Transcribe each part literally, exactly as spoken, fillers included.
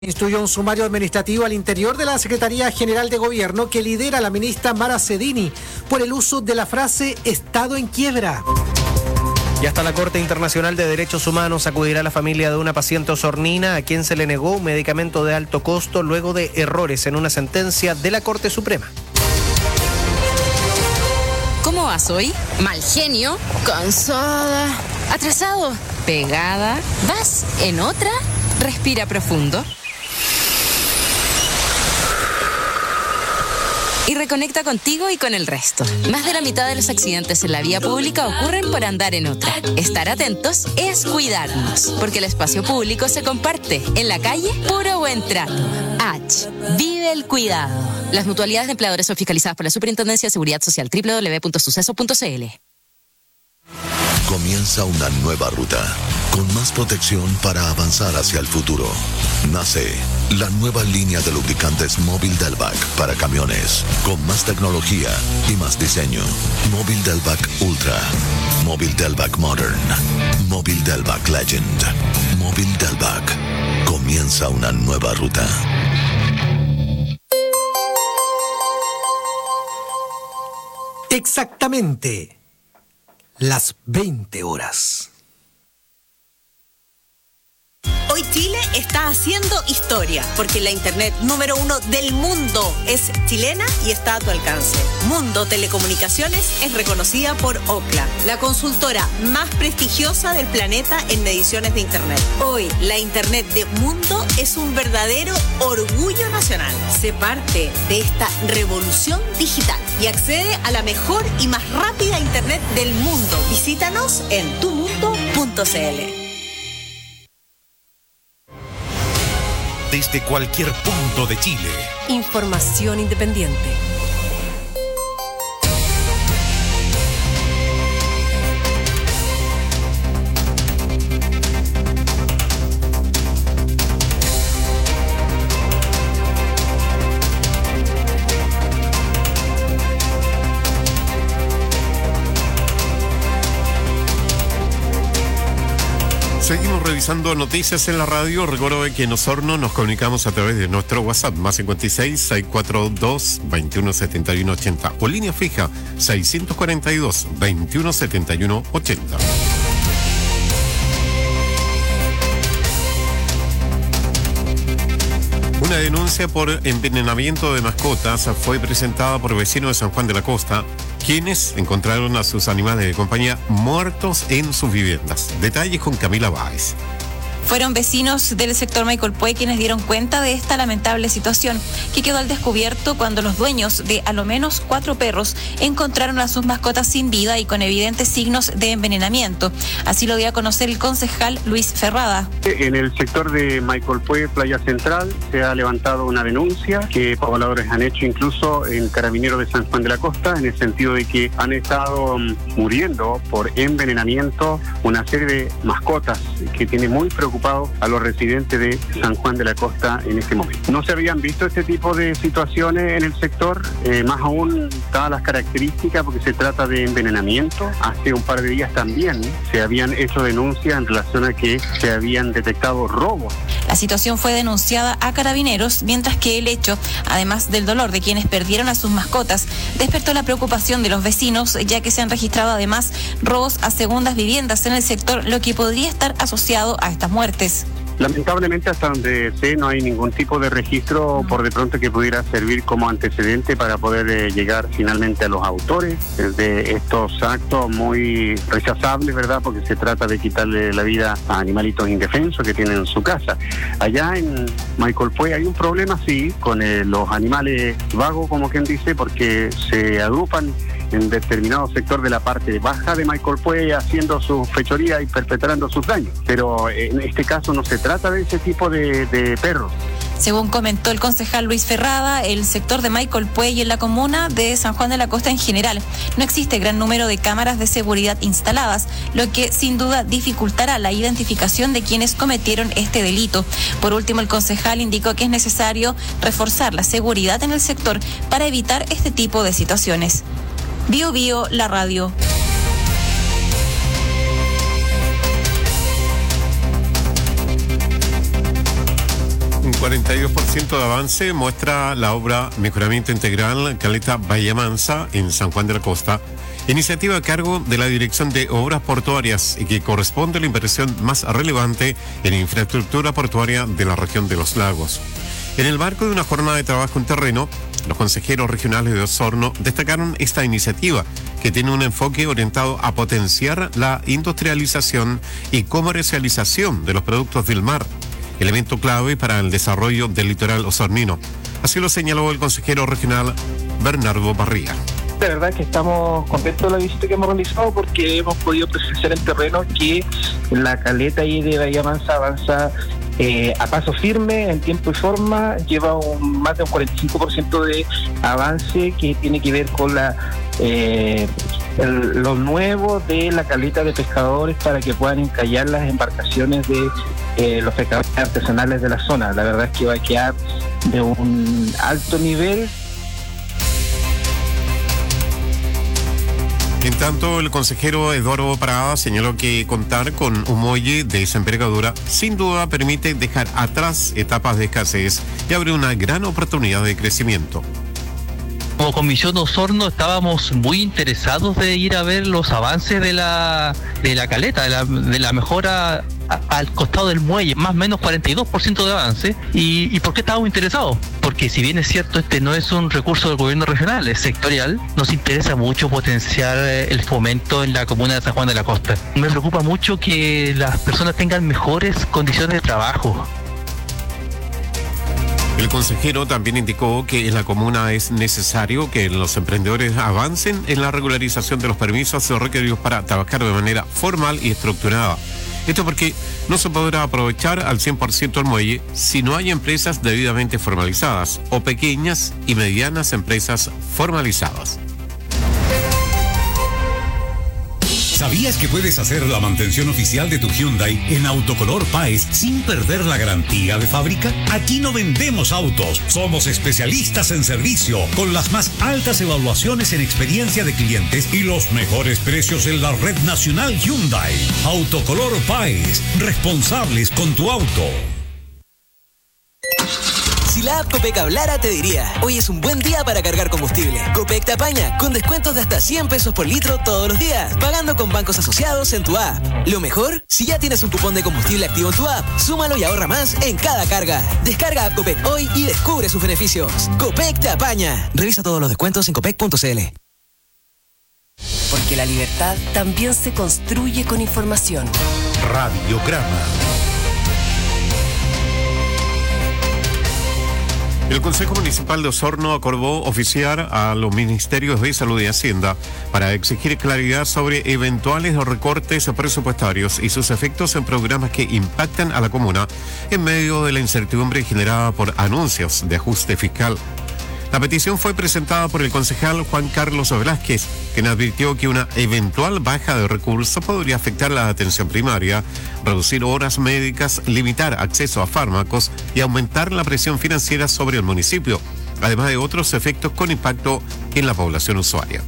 Instruyó un sumario administrativo al interior de la Secretaría General de Gobierno que lidera la ministra Mara Cedini por el uso de la frase Estado en quiebra. Y hasta la Corte Internacional de Derechos Humanos acudirá la familia de una paciente osornina a quien se le negó un medicamento de alto costo luego de errores en una sentencia de la Corte Suprema. ¿Cómo vas hoy? Mal genio, cansada, atrasado, pegada. ¿Vas en otra? Respira profundo. Y reconecta contigo y con el resto. Más de la mitad de los accidentes en la vía pública ocurren por andar en otra. Estar atentos es cuidarnos, porque el espacio público se comparte. En la calle, puro buen trato. H. Vive el cuidado. Las mutualidades de empleadores son fiscalizadas por la Superintendencia de Seguridad Social. doble u doble u doble u punto suceso punto c l. Comienza una nueva ruta, con más protección para avanzar hacia el futuro. Nace la nueva línea de lubricantes Móvil Delvac para camiones, con más tecnología y más diseño. Móvil Delvac Ultra, Móvil Delvac Modern, Móvil Delvac Legend, Móvil Delvac. Comienza una nueva ruta. Exactamente las veinte horas. Hoy Chile está haciendo historia, porque la internet número uno del mundo es chilena y está a tu alcance. Mundo Telecomunicaciones es reconocida por Ookla, la consultora más prestigiosa del planeta en mediciones de internet. Hoy, la internet de Mundo es un verdadero orgullo nacional. Sé parte de esta revolución digital y accede a la mejor y más rápida internet del mundo. Visítanos en tu mundo punto c l. Desde cualquier punto de Chile. Información independiente. Seguimos revisando noticias en la radio. Recuerdo que en Osorno nos comunicamos a través de nuestro WhatsApp, más cincuenta y seis, seiscientos cuarenta y dos, veintiuno setenta y uno ochenta, o línea fija, seiscientos cuarenta y dos, veintiuno setenta y uno ochenta. Una denuncia por envenenamiento de mascotas fue presentada por vecinos de San Juan de la Costa, quienes encontraron a sus animales de compañía muertos en sus viviendas. Detalles con Camila Báez. Fueron vecinos del sector Maicolpué quienes dieron cuenta de esta lamentable situación, que quedó al descubierto cuando los dueños de a lo menos cuatro perros encontraron a sus mascotas sin vida y con evidentes signos de envenenamiento. Así lo dio a conocer el concejal Luis Ferrada. En el sector de Maicolpué, Playa Central, se ha levantado una denuncia que pobladores han hecho incluso en Carabineros de San Juan de la Costa, en el sentido de que han estado muriendo por envenenamiento una serie de mascotas que tiene muy preocupado a los residentes de San Juan de la Costa en este momento. No se habían visto este tipo de situaciones en el sector, eh, más aún dadas las características, porque se trata de envenenamiento. Hace un par de días también se habían hecho denuncias en relación a que se habían detectado robos. La situación fue denunciada a Carabineros, mientras que el hecho, además del dolor de quienes perdieron a sus mascotas, despertó la preocupación de los vecinos, ya que se han registrado además robos a segundas viviendas en el sector, lo que podría estar asociado a estas muertes. Lamentablemente, hasta donde sé, no hay ningún tipo de registro por de pronto que pudiera servir como antecedente para poder eh, llegar finalmente a los autores de estos actos muy rechazables, ¿verdad? Porque se trata de quitarle la vida a animalitos indefensos que tienen en su casa. Allá en Maicolpué hay un problema, sí, con eh, los animales vagos, como quien dice, porque se agrupan en determinado sector de la parte baja de Maicolpué haciendo su fechoría y perpetrando sus daños. Pero en este caso no se trata de ese tipo de, de perros. Según comentó el concejal Luis Ferrada, el sector de Maicolpué y en la comuna de San Juan de la Costa en general no existe gran número de cámaras de seguridad instaladas, lo que sin duda dificultará la identificación de quienes cometieron este delito. Por último, el concejal indicó que es necesario reforzar la seguridad en el sector para evitar este tipo de situaciones. Bio Bio, la radio. cuarenta y dos por ciento de avance muestra la obra Mejoramiento Integral Caleta Bahía Mansa en San Juan de la Costa, iniciativa a cargo de la Dirección de Obras Portuarias y que corresponde a la inversión más relevante en infraestructura portuaria de la región de los lagos. En el marco de una jornada de trabajo en terreno, los consejeros regionales de Osorno destacaron esta iniciativa, que tiene un enfoque orientado a potenciar la industrialización y comercialización de los productos del mar, elemento clave para el desarrollo del litoral osornino. Así lo señaló el consejero regional Bernardo Barría. De verdad que estamos contentos de la visita que hemos realizado porque hemos podido presenciar en terreno que la caleta ahí de Bahía Mansa avanza eh, a paso firme, en tiempo y forma, lleva un, más de un cuarenta y cinco por ciento de avance que tiene que ver con la eh, el, lo nuevo de la caleta de pescadores para que puedan encallar las embarcaciones de eh, los pescadores artesanales de la zona. La verdad es que va a quedar de un alto nivel. En tanto, el consejero Eduardo Parada señaló que contar con un muelle de esa envergadura sin duda permite dejar atrás etapas de escasez y abre una gran oportunidad de crecimiento. Como Comisión Osorno estábamos muy interesados de ir a ver los avances de la de la caleta, de la, de la mejora a, al costado del muelle, más o menos cuarenta y dos por ciento de avance. ¿Y, y por qué estábamos interesados? Porque si bien es cierto, este no es un recurso del gobierno regional, es sectorial, nos interesa mucho potenciar el fomento en la comuna de San Juan de la Costa. Me preocupa mucho que las personas tengan mejores condiciones de trabajo. El consejero también indicó que en la comuna es necesario que los emprendedores avancen en la regularización de los permisos requeridos para trabajar de manera formal y estructurada. Esto porque no se podrá aprovechar al cien por ciento el muelle si no hay empresas debidamente formalizadas o pequeñas y medianas empresas formalizadas. ¿Sabías que puedes hacer la mantención oficial de tu Hyundai en Autocolor Páez sin perder la garantía de fábrica? Aquí no vendemos autos, somos especialistas en servicio, con las más altas evaluaciones en experiencia de clientes y los mejores precios en la red nacional Hyundai. Autocolor Páez, responsables con tu auto. Si la app Copec hablara, te diría: hoy es un buen día para cargar combustible. Copec te apaña con descuentos de hasta cien pesos por litro todos los días, pagando con bancos asociados en tu app. Lo mejor, si ya tienes un cupón de combustible activo en tu app, súmalo y ahorra más en cada carga. Descarga app Copec hoy y descubre sus beneficios. Copec te apaña. Revisa todos los descuentos en copec punto c l. Porque la libertad también se construye con información. Radiograma. El Consejo Municipal de Osorno acordó oficiar a los Ministerios de Salud y Hacienda para exigir claridad sobre eventuales recortes presupuestarios y sus efectos en programas que impactan a la comuna en medio de la incertidumbre generada por anuncios de ajuste fiscal. La petición fue presentada por el concejal Juan Carlos Velázquez, quien advirtió que una eventual baja de recursos podría afectar la atención primaria, reducir horas médicas, limitar acceso a fármacos y aumentar la presión financiera sobre el municipio, además de otros efectos con impacto en la población usuaria.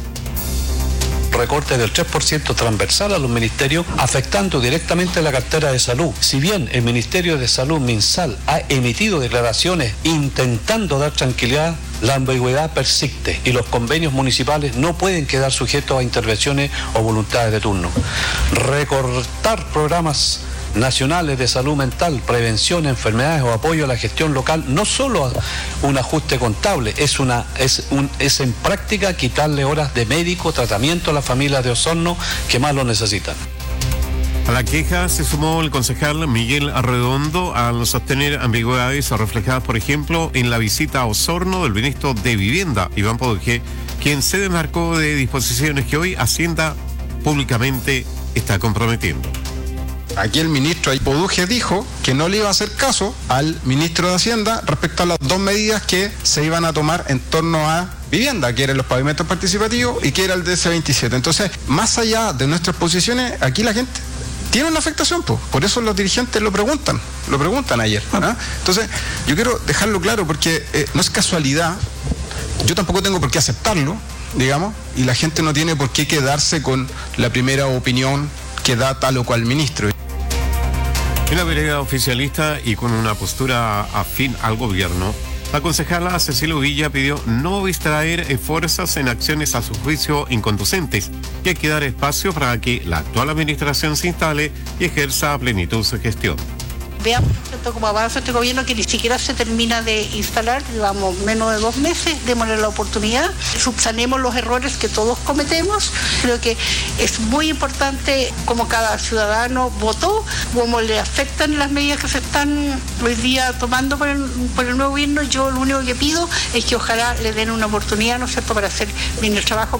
Recorte del tres por ciento transversal a los ministerios, afectando directamente la cartera de salud. Si bien el Ministerio de Salud, MinSal, ha emitido declaraciones intentando dar tranquilidad, la ambigüedad persiste y los convenios municipales no pueden quedar sujetos a intervenciones o voluntades de turno. Recortar programas nacionales de salud mental, prevención de enfermedades o apoyo a la gestión local, no solo un ajuste contable, es una es un es en práctica quitarle horas de médico, tratamiento a las familias de Osorno que más lo necesitan. A la queja se sumó el concejal Miguel Arredondo al sostener ambigüedades reflejadas, por ejemplo, en la visita a Osorno del ministro de Vivienda, Iván Poduje, quien se desmarcó de disposiciones que hoy Hacienda públicamente está comprometiendo. Aquí el ministro Poduje dijo que no le iba a hacer caso al ministro de Hacienda respecto a las dos medidas que se iban a tomar en torno a vivienda, que eran los pavimentos participativos y que era el D C veintisiete. Entonces, más allá de nuestras posiciones, aquí la gente tiene una afectación, pues. Por eso los dirigentes lo preguntan, lo preguntan ayer. ¿no? Entonces, yo quiero dejarlo claro porque eh, no es casualidad, yo tampoco tengo por qué aceptarlo, digamos, y la gente no tiene por qué quedarse con la primera opinión que da tal o cual ministro. En la vereda oficialista y con una postura afín al gobierno, la concejala Cecilia Villa pidió no distraer fuerzas en acciones a su juicio inconducentes y hay que dar espacio para que la actual administración se instale y ejerza a plenitud su gestión. Veamos cómo avanza este gobierno que ni siquiera se termina de instalar, llevamos menos de dos meses, démosle la oportunidad, subsanemos los errores que todos cometemos. Creo que es muy importante cómo cada ciudadano votó, cómo le afectan las medidas que se están hoy día tomando por el, por el nuevo gobierno. Yo lo único que pido es que ojalá le den una oportunidad, ¿no es cierto?, para hacer bien el trabajo.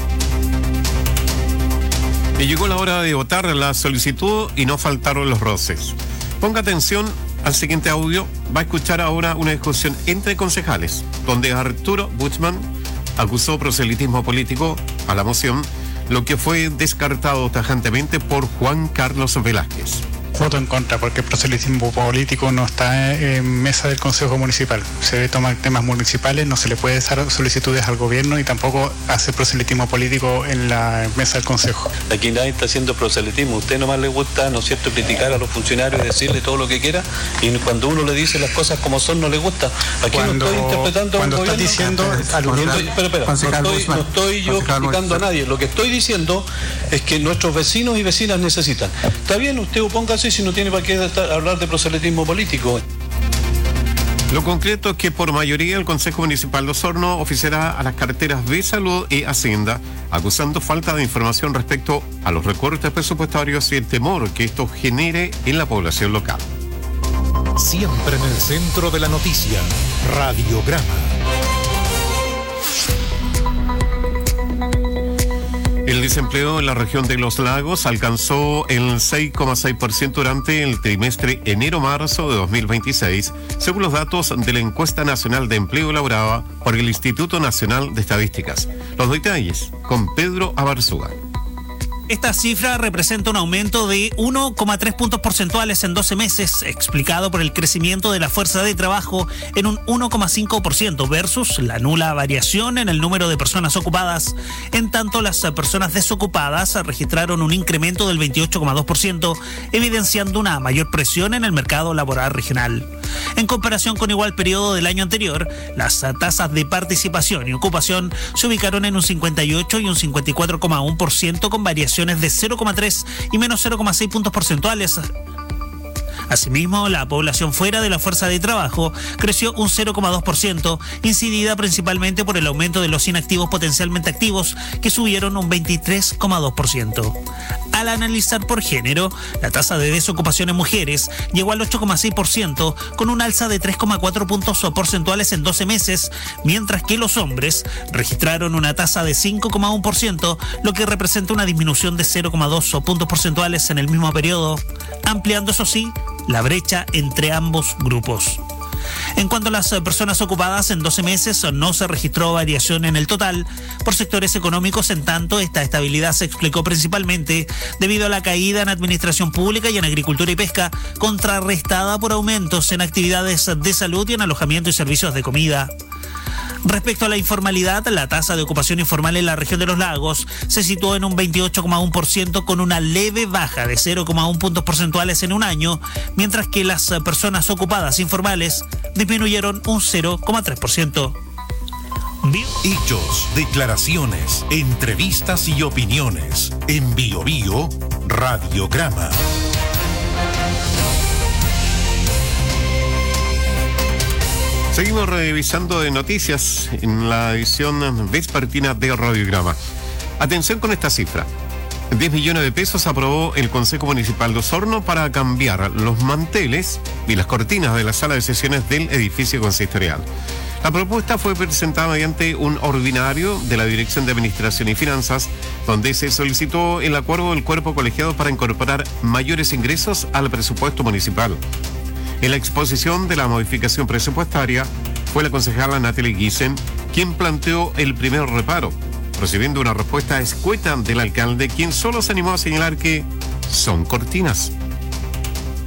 Y llegó la hora de votar la solicitud y no faltaron los roces. Ponga atención al siguiente audio. Va a escuchar ahora una discusión entre concejales, donde Arturo Buchmann acusó proselitismo político a la moción, lo que fue descartado tajantemente por Juan Carlos Velázquez. Voto en contra porque el proselitismo político no está en mesa del Consejo Municipal. Se debe tomar temas municipales, no se le puede dar solicitudes al gobierno y tampoco hacer proselitismo político en la mesa del Consejo. Aquí nadie está haciendo proselitismo. A usted nomás le gusta, ¿no es cierto?, criticar a los funcionarios y decirle todo lo que quiera, y cuando uno le dice las cosas como son no le gusta. Aquí cuando, no estoy interpretando cuando a un está gobierno. diciendo aludiendo, no estoy, espera, espera, no estoy, no estoy yo criticando a nadie. Lo que estoy diciendo es que nuestros vecinos y vecinas necesitan. Está bien, usted opóngase si no tiene para qué hablar de proselitismo político. Lo concreto es que por mayoría el Consejo Municipal de Osorno oficiará a las carteras de Salud y Hacienda, acusando falta de información respecto a los recortes presupuestarios y el temor que esto genere en la población local. Siempre en el centro de la noticia, Radiograma. El desempleo en la región de Los Lagos alcanzó el seis coma seis por ciento durante el trimestre enero-marzo de dos mil veintiséis, según los datos de la Encuesta Nacional de Empleo elaborada por el Instituto Nacional de Estadísticas. Los detalles con Pedro Abarzúa. Esta cifra representa un aumento de uno coma tres puntos porcentuales en doce meses, explicado por el crecimiento de la fuerza de trabajo en un uno coma cinco por ciento versus la nula variación en el número de personas ocupadas. En tanto, las personas desocupadas registraron un incremento del veintiocho coma dos por ciento, evidenciando una mayor presión en el mercado laboral regional. En comparación con igual periodo del año anterior, las tasas de participación y ocupación se ubicaron en un cincuenta y ocho y un cincuenta y cuatro coma uno por ciento, con variaciones de cero coma tres y menos cero coma seis puntos porcentuales. Asimismo, la población fuera de la fuerza de trabajo creció un cero coma dos por ciento, incidida principalmente por el aumento de los inactivos potencialmente activos, que subieron un veintitrés coma dos por ciento. Al analizar por género, la tasa de desocupación en mujeres llegó al ocho coma seis por ciento, con un alza de tres coma cuatro puntos porcentuales en doce meses, mientras que los hombres registraron una tasa de cinco coma uno por ciento, lo que representa una disminución de cero coma dos puntos porcentuales en el mismo periodo, ampliando, eso sí, la brecha entre ambos grupos. En cuanto a las personas ocupadas, en doce meses no se registró variación en el total por sectores económicos. En tanto, esta estabilidad se explicó principalmente debido a la caída en administración pública y en agricultura y pesca, contrarrestada por aumentos en actividades de salud y en alojamiento y servicios de comida. Respecto a la informalidad, la tasa de ocupación informal en la región de Los Lagos se situó en un veintiocho coma uno por ciento, con una leve baja de cero coma uno puntos porcentuales en un año, mientras que las personas ocupadas informales disminuyeron un cero coma tres por ciento. Hechos, declaraciones, entrevistas y opiniones. En Bio Bio, Radiograma. Seguimos revisando de noticias en la edición vespertina de Radiograma. Atención con esta cifra. diez millones de pesos aprobó el Consejo Municipal de Osorno para cambiar los manteles y las cortinas de la sala de sesiones del edificio consistorial. La propuesta fue presentada mediante un ordinario de la Dirección de Administración y Finanzas, donde se solicitó el acuerdo del cuerpo colegiado para incorporar mayores ingresos al presupuesto municipal. En la exposición de la modificación presupuestaria fue la concejala Natalie Giesen quien planteó el primer reparo, recibiendo una respuesta escueta del alcalde, quien solo se animó a señalar que son cortinas.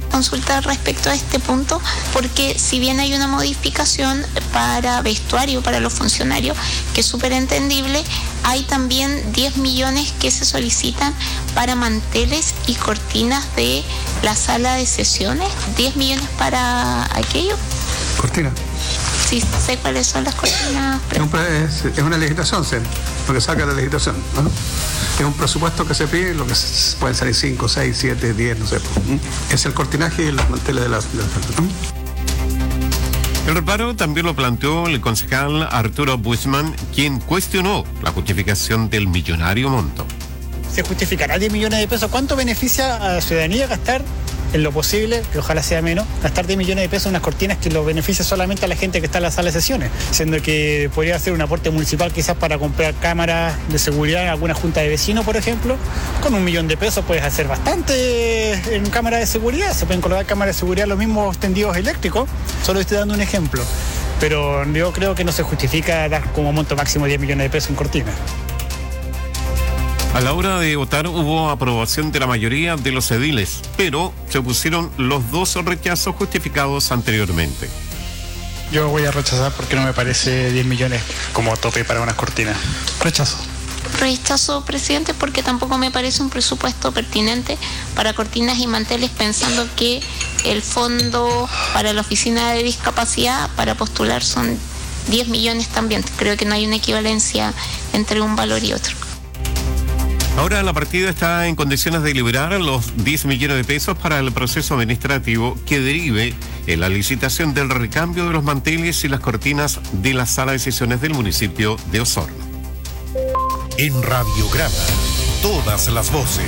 consultar respecto a este punto, porque si bien hay una modificación para vestuario para los funcionarios, que es súper entendible, hay también diez millones que se solicitan para manteles y cortinas de la sala de sesiones. diez millones para aquello. Cortina. Sí, sé cuáles son las cortinas. Es, un, es, es una legislación, ¿sí? Lo que saca de la legislación, ¿no? Es un presupuesto que se pide, lo que pueden salir cinco, seis, siete, diez, no sé. Es el cortinaje y los manteles de la sala, ¿no? El reparo también lo planteó el concejal Arturo Bushman, quien cuestionó la justificación del millonario monto. ¿Se justificará diez millones de pesos? ¿Cuánto beneficia a la ciudadanía gastar, en lo posible, que ojalá sea menos, gastar diez millones de pesos en unas cortinas que lo beneficia solamente a la gente que está en la sala de sesiones? Siendo que podría hacer un aporte municipal quizás para comprar cámaras de seguridad en alguna junta de vecinos, por ejemplo. Con un millón de pesos puedes hacer bastante en cámaras de seguridad. Se pueden colocar cámaras de seguridad los mismos tendidos eléctricos. Solo estoy dando un ejemplo. Pero yo creo que no se justifica dar como monto máximo diez millones de pesos en cortinas. A la hora de votar hubo aprobación de la mayoría de los ediles, pero se opusieron los dos rechazos justificados anteriormente. Yo voy a rechazar porque no me parece diez millones como tope para unas cortinas. Rechazo. Rechazo, presidente, porque tampoco me parece un presupuesto pertinente para cortinas y manteles, pensando que el fondo para la oficina de discapacidad para postular son diez millones también. Creo que no hay una equivalencia entre un valor y otro. Ahora la partida está en condiciones de liberar los diez millones de pesos para el proceso administrativo que derive en la licitación del recambio de los manteles y las cortinas de la sala de sesiones del municipio de Osorno. En Radiograma, todas las voces.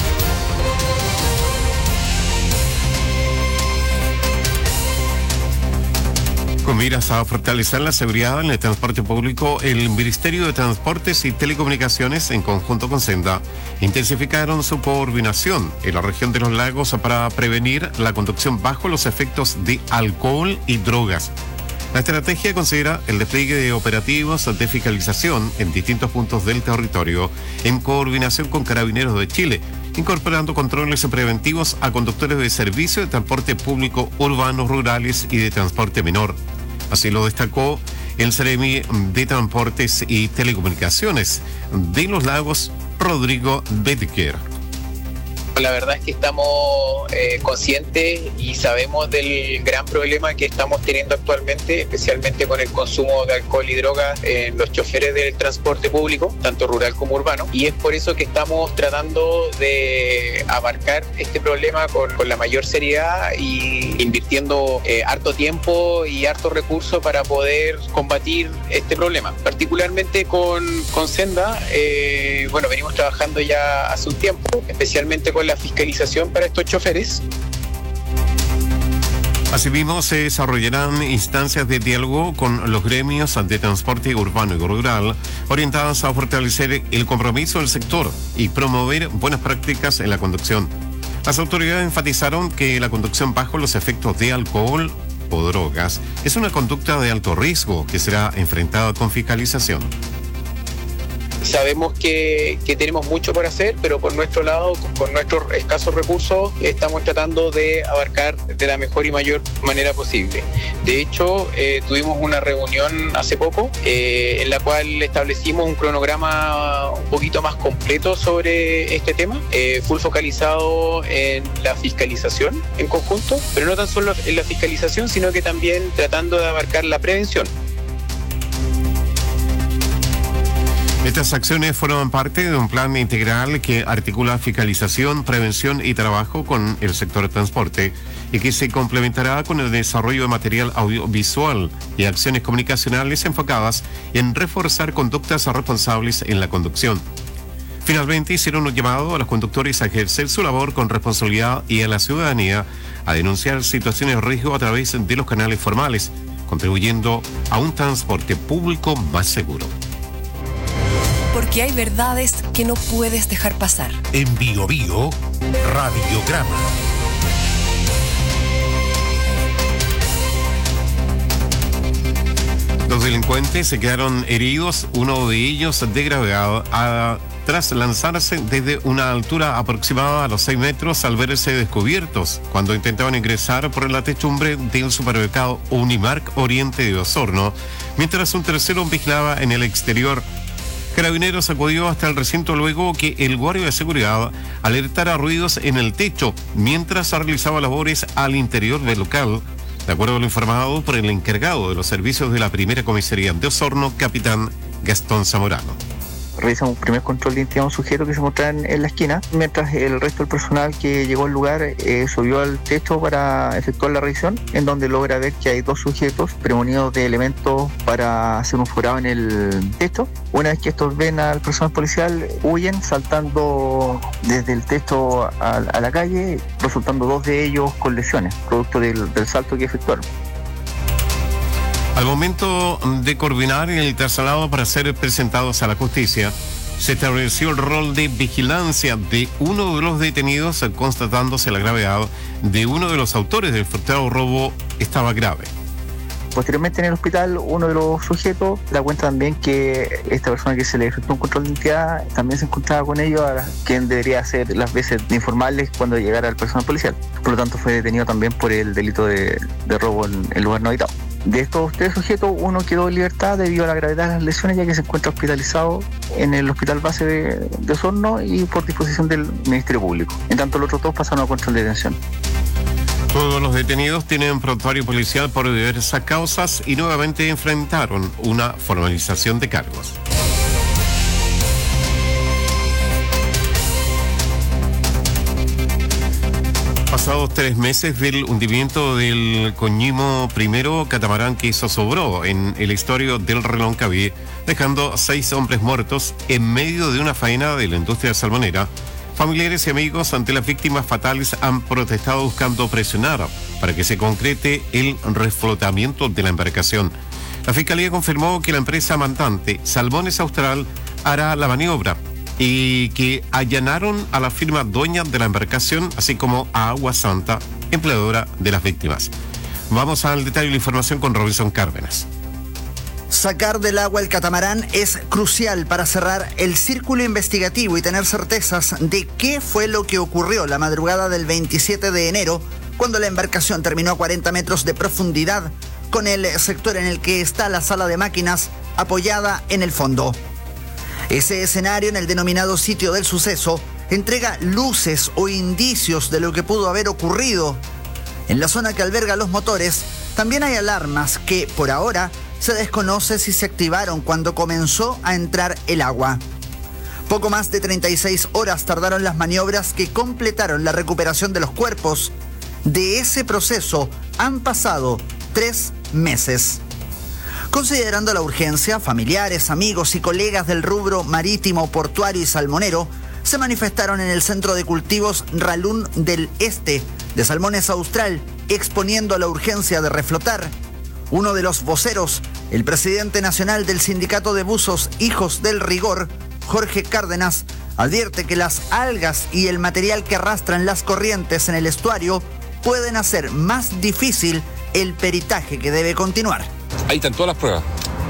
Con miras a fortalecer la seguridad en el transporte público, el Ministerio de Transportes y Telecomunicaciones, en conjunto con Senda, intensificaron su coordinación en la región de los lagos para prevenir la conducción bajo los efectos de alcohol y drogas. La estrategia considera el despliegue de operativos de fiscalización en distintos puntos del territorio, en coordinación con Carabineros de Chile, incorporando controles preventivos a conductores de servicio de transporte público urbanos, rurales y de transporte menor. Así lo destacó el Seremi de Transportes y Telecomunicaciones de los Lagos, Rodrigo Bedker. La verdad es que estamos eh, conscientes y sabemos del gran problema que estamos teniendo actualmente, especialmente con el consumo de alcohol y drogas en los choferes del transporte público, tanto rural como urbano, y es por eso que estamos tratando de abarcar este problema con, con la mayor seriedad y invirtiendo eh, harto tiempo y harto recursos para poder combatir este problema. Particularmente con, con Senda, eh, bueno, venimos trabajando ya hace un tiempo, especialmente con la fiscalización para estos choferes. Asimismo, se desarrollarán instancias de diálogo con los gremios de transporte urbano y rural, orientadas a fortalecer el compromiso del sector y promover buenas prácticas en la conducción. Las autoridades enfatizaron que la conducción bajo los efectos de alcohol o drogas es una conducta de alto riesgo que será enfrentada con fiscalización. Sabemos que, que tenemos mucho por hacer, pero por nuestro lado, con nuestros escasos recursos, estamos tratando de abarcar de la mejor y mayor manera posible. De hecho, eh, tuvimos una reunión hace poco eh, en la cual establecimos un cronograma un poquito más completo sobre este tema, eh, full focalizado en la fiscalización en conjunto, pero no tan solo en la fiscalización, sino que también tratando de abarcar la prevención. Estas acciones forman parte de un plan integral que articula fiscalización, prevención y trabajo con el sector de transporte y que se complementará con el desarrollo de material audiovisual y acciones comunicacionales enfocadas en reforzar conductas responsables en la conducción. Finalmente, hicieron un llamado a los conductores a ejercer su labor con responsabilidad y a la ciudadanía a denunciar situaciones de riesgo a través de los canales formales, contribuyendo a un transporte público más seguro. Porque hay verdades que no puedes dejar pasar. En Bio Bio, Radiograma. Dos delincuentes se quedaron heridos, uno de ellos de gravedad, a tras lanzarse desde una altura aproximada a los seis metros al verse descubiertos cuando intentaban ingresar por la techumbre del supermercado Unimark Oriente de Osorno, mientras un tercero vigilaba en el exterior. Carabineros acudió hasta el recinto luego que el guardia de seguridad alertara ruidos en el techo mientras realizaba labores al interior del local, de acuerdo a lo informado por el encargado de los servicios de la primera comisaría de Osorno, capitán Gastón Zamorano. Realizamos un primer control de identidad a un sujeto que se encontraba en, en la esquina, mientras el resto del personal que llegó al lugar eh, subió al techo para efectuar la revisión, en donde logra ver que hay dos sujetos premonidos de elementos para hacer un forado en el techo. Una vez que estos ven al personal policial, huyen saltando desde el techo a, a la calle, resultando dos de ellos con lesiones, producto del, del salto que efectuaron. Al momento de coordinar el traslado para ser presentados a la justicia, se estableció el rol de vigilancia de uno de los detenidos, constatándose la gravedad de uno de los autores del frustrado robo estaba grave. Posteriormente en el hospital, uno de los sujetos da cuenta también que esta persona que se le efectuó un control de identidad también se encontraba con ellos, a quien debería hacer las veces de informarles cuando llegara el personal policial. Por lo tanto, fue detenido también por el delito de, de robo en el lugar no habitado. De estos tres sujetos, uno quedó en libertad debido a la gravedad de las lesiones, ya que se encuentra hospitalizado en el hospital base de, de Osorno y por disposición del Ministerio Público. En tanto, los otros dos pasaron a control de detención. Todos los detenidos tienen prontuario policial por diversas causas y nuevamente enfrentaron una formalización de cargos. Pasados tres meses del hundimiento del Coñimo primero, catamarán que zozobró en el estuario del Reloncaví, dejando seis hombres muertos en medio de una faena de la industria salmonera, familiares y amigos ante las víctimas fatales han protestado buscando presionar para que se concrete el reflotamiento de la embarcación. La Fiscalía confirmó que la empresa mandante Salmones Austral hará la maniobra y que allanaron a la firma dueña de la embarcación, así como a Agua Santa, empleadora de las víctimas. Vamos al detalle de la información con Robinson Cárdenas. Sacar del agua el catamarán es crucial para cerrar el círculo investigativo y tener certezas de qué fue lo que ocurrió la madrugada del veintisiete de enero, cuando la embarcación terminó a cuarenta metros de profundidad, con el sector en el que está la sala de máquinas apoyada en el fondo. Ese escenario, en el denominado sitio del suceso, entrega luces o indicios de lo que pudo haber ocurrido. En la zona que alberga los motores, también hay alarmas que, por ahora, se desconoce si se activaron cuando comenzó a entrar el agua. Poco más de treinta y seis horas tardaron las maniobras que completaron la recuperación de los cuerpos. De ese proceso han pasado tres meses. Considerando la urgencia, familiares, amigos y colegas del rubro marítimo, portuario y salmonero se manifestaron en el centro de cultivos Ralún del Este de Salmones Austral, exponiendo la urgencia de reflotar. Uno de los voceros, el presidente nacional del Sindicato de Buzos Hijos del Rigor, Jorge Cárdenas, advierte que las algas y el material que arrastran las corrientes en el estuario pueden hacer más difícil el peritaje que debe continuar. Ahí están todas las pruebas.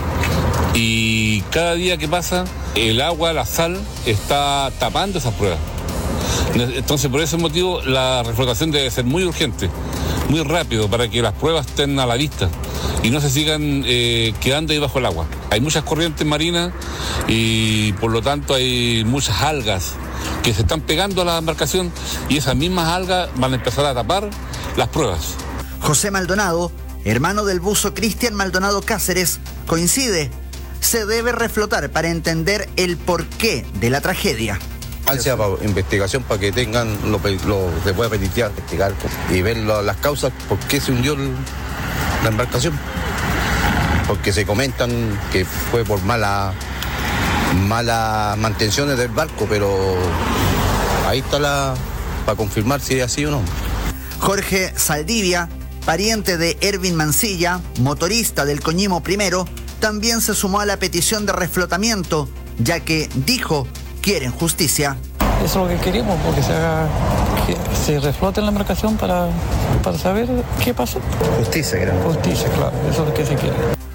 Y cada día que pasa, el agua, la sal, está tapando esas pruebas. Entonces, por ese motivo, la reflotación debe ser muy urgente, muy rápido, para que las pruebas estén a la vista y no se sigan eh, quedando ahí bajo el agua. Hay muchas corrientes marinas y, por lo tanto, hay muchas algas que se están pegando a la embarcación y esas mismas algas van a empezar a tapar las pruebas. José Maldonado, hermano del buzo Cristian Maldonado Cáceres, coincide. Se debe reflotar para entender el porqué de la tragedia. Ansia para investigación para que tengan lo que se pueda permitir investigar y ver lo, las causas por qué se hundió el, la embarcación. Porque se comentan que fue por mala malas mantenciones del barco, pero ahí está la para confirmar si es así o no. Jorge Saldivia, pariente de Ervin Mancilla, motorista del Coñimo primero, también se sumó a la petición de reflotamiento, ya que, dijo, quieren justicia. Eso es lo que queremos, porque se haga, que se reflote la embarcación para, para saber qué pasó. Justicia, creo. Justicia, claro, eso es lo que se quiere.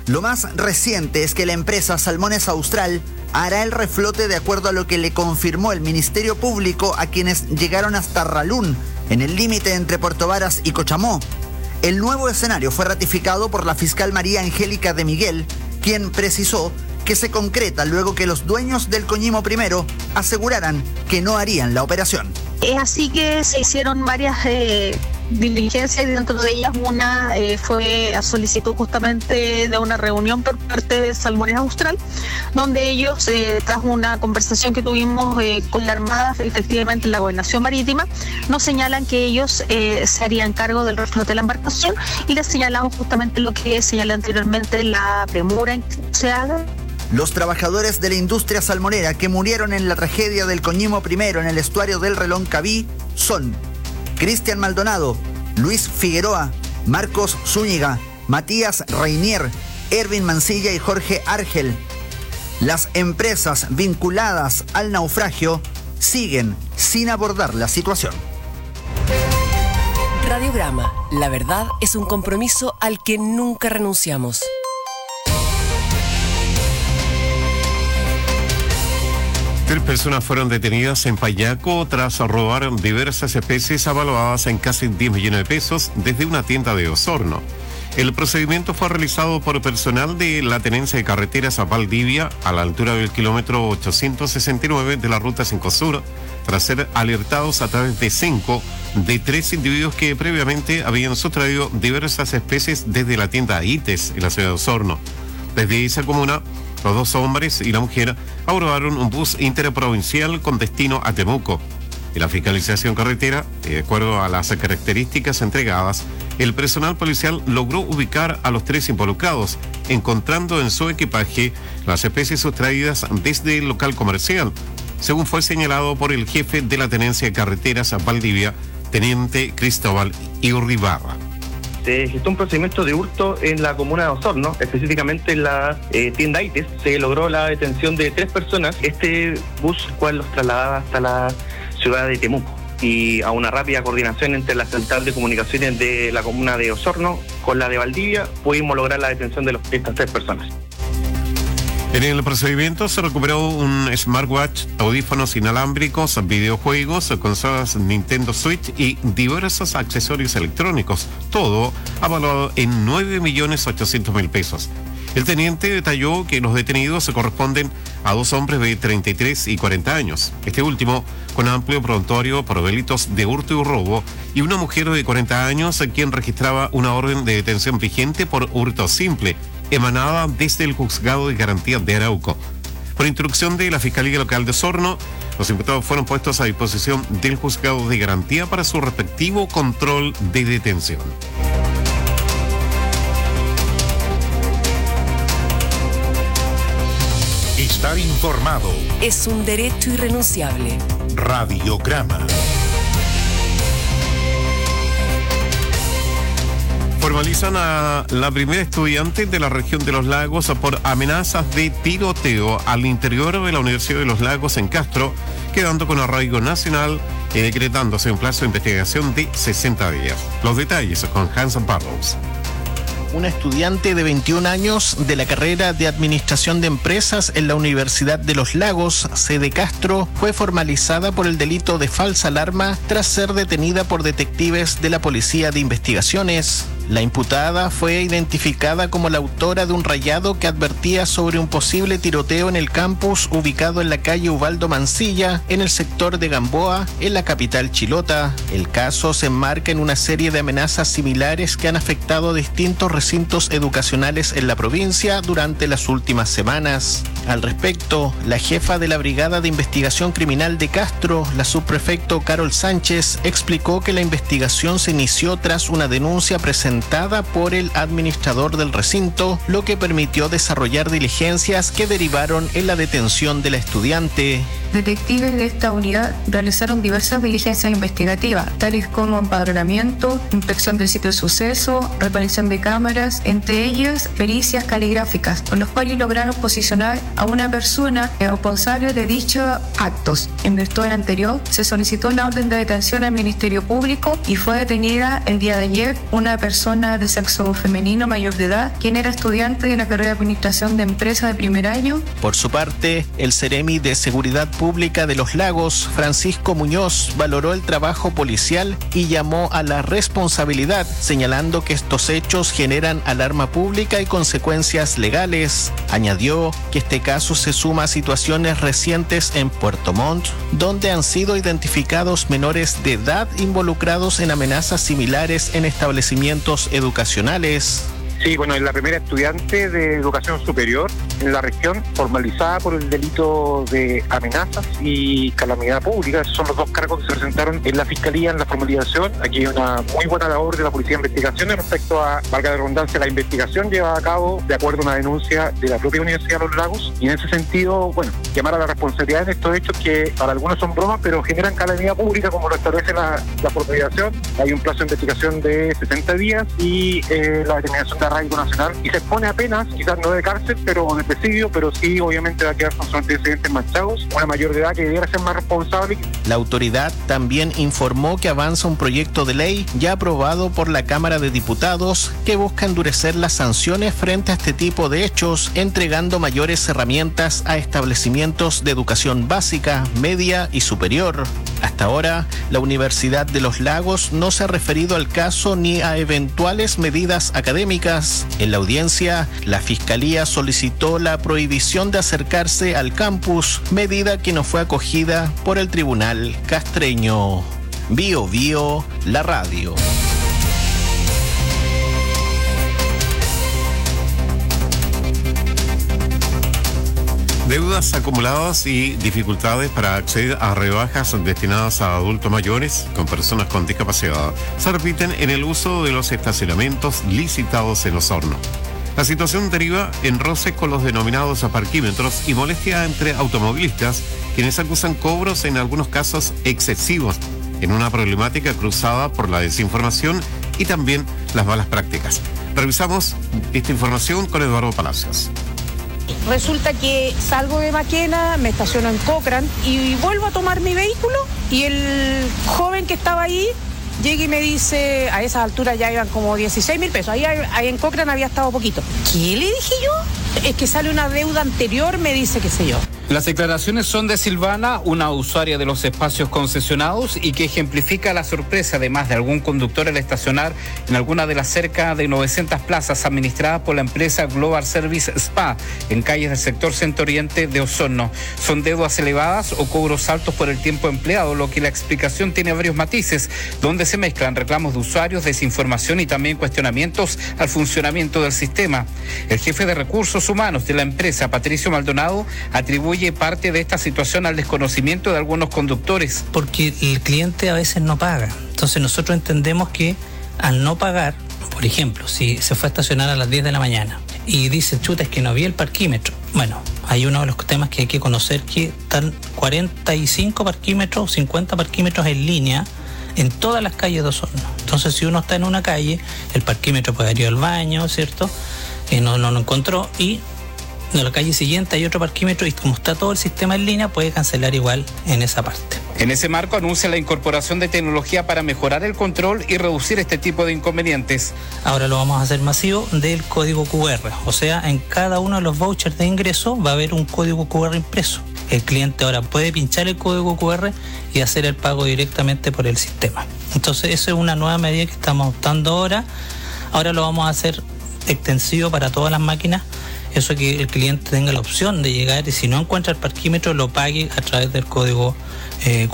Lo más reciente es que la empresa Salmones Austral hará el reflote de acuerdo a lo que le confirmó el Ministerio Público a quienes llegaron hasta Ralún, en el límite entre Puerto Varas y Cochamó. El nuevo escenario fue ratificado por la fiscal María Angélica de Miguel, quien precisó que se concreta luego que los dueños del Coñimo Primero aseguraran que no harían la operación. Es así que se hicieron varias eh, diligencias y dentro de ellas una eh, fue a solicitud justamente de una reunión por parte de Salmones Austral, donde ellos, eh, tras una conversación que tuvimos eh, con la Armada, efectivamente la Gobernación Marítima, nos señalan que ellos eh, se harían cargo del reflote de la embarcación y les señalamos justamente lo que señalé anteriormente, la premura en que se haga. Los trabajadores de la industria salmonera que murieron en la tragedia del Coñimo Primero en el estuario del Reloncaví son Cristian Maldonado, Luis Figueroa, Marcos Zúñiga, Matías Reinier, Ervin Mancilla y Jorge Argel. Las empresas vinculadas al naufragio siguen sin abordar la situación. Radiograma, la verdad es un compromiso al que nunca renunciamos. Tres personas fueron detenidas en Payaco tras robar diversas especies avaluadas en casi diez millones de pesos desde una tienda de Osorno. El procedimiento fue realizado por personal de la Tenencia de Carreteras a Valdivia a la altura del kilómetro ochocientos sesenta y nueve de la Ruta cinco Sur, tras ser alertados a través de cinco de tres individuos que previamente habían sustraído diversas especies desde la tienda ITES en la ciudad de Osorno. Desde esa comuna, los dos hombres y la mujer abordaron un bus interprovincial con destino a Temuco. En la fiscalización carretera, de acuerdo a las características entregadas, el personal policial logró ubicar a los tres involucrados, encontrando en su equipaje las especies sustraídas desde el local comercial, según fue señalado por el jefe de la Tenencia de Carreteras a Valdivia, teniente Cristóbal Iurribarra. Se gestó un procedimiento de hurto en la comuna de Osorno, específicamente en la eh, tienda ITES. Se logró la detención de tres personas. Este bus, cual los trasladaba hasta la ciudad de Temuco. Y a una rápida coordinación entre la central de comunicaciones de la comuna de Osorno con la de Valdivia, pudimos lograr la detención de los, estas tres personas. En el procedimiento se recuperó un smartwatch, audífonos inalámbricos, videojuegos, consolas Nintendo Switch y diversos accesorios electrónicos, todo avaluado en nueve millones ochocientos mil pesos. El teniente detalló que los detenidos se corresponden a dos hombres de treinta y tres y cuarenta años, este último con amplio prontuario por delitos de hurto y robo, y una mujer de cuarenta años a quien registraba una orden de detención vigente por hurto simple, emanada desde el Juzgado de Garantías de Arauco. Por instrucción de la Fiscalía Local de Osorno, los imputados fueron puestos a disposición del Juzgado de Garantía para su respectivo control de detención. Estar informado es un derecho irrenunciable. Radiograma. Formalizan a la primera estudiante de la región de Los Lagos por amenazas de tiroteo al interior de la Universidad de Los Lagos en Castro, quedando con arraigo nacional y decretándose un plazo de investigación de sesenta días. Los detalles con Hans Barrows. Una estudiante de veintiún años de la carrera de Administración de Empresas en la Universidad de Los Lagos, sede Castro, fue formalizada por el delito de falsa alarma tras ser detenida por detectives de la Policía de Investigaciones. La imputada fue identificada como la autora de un rayado que advertía sobre un posible tiroteo en el campus ubicado en la calle Ubaldo Mancilla, en el sector de Gamboa, en la capital chilota. El caso se enmarca en una serie de amenazas similares que han afectado a distintos recintos educacionales en la provincia durante las últimas semanas. Al respecto, la jefa de la Brigada de Investigación Criminal de Castro, la subprefecto Carol Sánchez, explicó que la investigación se inició tras una denuncia presentada por el administrador del recinto, lo que permitió desarrollar diligencias que derivaron en la detención de la estudiante. detectives de esta unidad realizaron diversas diligencias investigativas, tales como empadronamiento, inspección del sitio de suceso, reparación de cámaras, entre ellas pericias caligráficas, con los cuales lograron posicionar a una persona responsable de dichos actos. En virtud del anterior, se solicitó la orden de detención al Ministerio Público y fue detenida el día de ayer una persona de sexo femenino mayor de edad, quien era estudiante de la carrera de Administración de Empresas de primer año. Por su parte, el Ceremi de Seguridad Pública de Los Lagos, Francisco Muñoz, valoró el trabajo policial y llamó a la responsabilidad, señalando que estos hechos generan alarma pública y consecuencias legales. Añadió que este caso se suma a situaciones recientes en Puerto Montt, donde han sido identificados menores de edad involucrados en amenazas similares en establecimientos educacionales. Sí, bueno, es la primera estudiante de educación superior en la región formalizada por el delito de amenazas y calamidad pública. Esos son los dos cargos que se presentaron en la Fiscalía en la formalización. Aquí hay una muy buena labor de la Policía de Investigaciones respecto a, valga la redundancia, la investigación llevada a cabo de acuerdo a una denuncia de la propia Universidad de Los Lagos. Y en ese sentido, bueno, llamar a la responsabilidad de estos hechos que para algunos son bromas, pero generan calamidad pública como lo establece la, la formalización. Hay un plazo de investigación de sesenta días y eh, la determinación de arraigo nacional, y se expone a penas, quizás no de cárcel, pero de presidio, pero sí obviamente va a quedar con sus antecedentes manchados, una mayor de edad que debiera ser más responsable. La autoridad también informó que avanza un proyecto de ley ya aprobado por la Cámara de Diputados que busca endurecer las sanciones frente a este tipo de hechos, entregando mayores herramientas a establecimientos de educación básica, media y superior. Hasta ahora, la Universidad de Los Lagos no se ha referido al caso ni a eventuales medidas académicas. En la audiencia, la Fiscalía solicitó la prohibición de acercarse al campus, medida que no fue acogida por el Tribunal Castreño. Bio Bio, la radio. Deudas acumuladas y dificultades para acceder a rebajas destinadas a adultos mayores con personas con discapacidad se repiten en el uso de los estacionamientos licitados en Osorno. La situación deriva en roces con los denominados parquímetros y molestia entre automovilistas, quienes acusan cobros en algunos casos excesivos, en una problemática cruzada por la desinformación y también las malas prácticas. Revisamos esta información con Eduardo Palacios. Resulta que salgo de Maquena, me estaciono en Cochrane y vuelvo a tomar mi vehículo y el joven que estaba ahí llega y me dice, a esas alturas ya iban como dieciséis mil pesos, ahí, ahí en Cochrane había estado poquito. ¿Qué le dije yo? Es que sale una deuda anterior, me dice, qué sé yo. Las declaraciones son de Silvana, una usuaria de los espacios concesionados y que ejemplifica la sorpresa además de algún conductor al estacionar en alguna de las cerca de novecientas plazas administradas por la empresa Global Service Spa en calles del sector centro-oriente de Osorno. Son deudas elevadas o cobros altos por el tiempo empleado, lo que la explicación tiene varios matices, donde se mezclan reclamos de usuarios, desinformación y también cuestionamientos al funcionamiento del sistema. El jefe de recursos humanos de la empresa, Patricio Maldonado, atribuye parte de esta situación al desconocimiento de algunos conductores. Porque el cliente a veces no paga. Entonces nosotros entendemos que al no pagar, por ejemplo, si se fue a estacionar a las diez de la mañana y dice, chuta, es que no vi el parquímetro. Bueno, hay uno de los temas que hay que conocer, que están cuarenta y cinco parquímetros, cincuenta parquímetros en línea en todas las calles de Osorno. Entonces, si uno está en una calle, el parquímetro puede haber ido al baño, ¿cierto? Y no, no lo encontró, y en la calle siguiente hay otro parquímetro y como está todo el sistema en línea, puede cancelar igual en esa parte. En ese marco anuncia la incorporación de tecnología para mejorar el control y reducir este tipo de inconvenientes. Ahora lo vamos a hacer masivo del código cu erre, o sea, en cada uno de los vouchers de ingreso va a haber un código cu erre impreso. El cliente ahora puede pinchar el código cu erre y hacer el pago directamente por el sistema. Entonces, eso es una nueva medida que estamos adoptando ahora. Ahora lo vamos a hacer extensivo para todas las máquinas. Eso, que el cliente tenga la opción de llegar y si no encuentra el parquímetro lo pague a través del código eh, cu erre.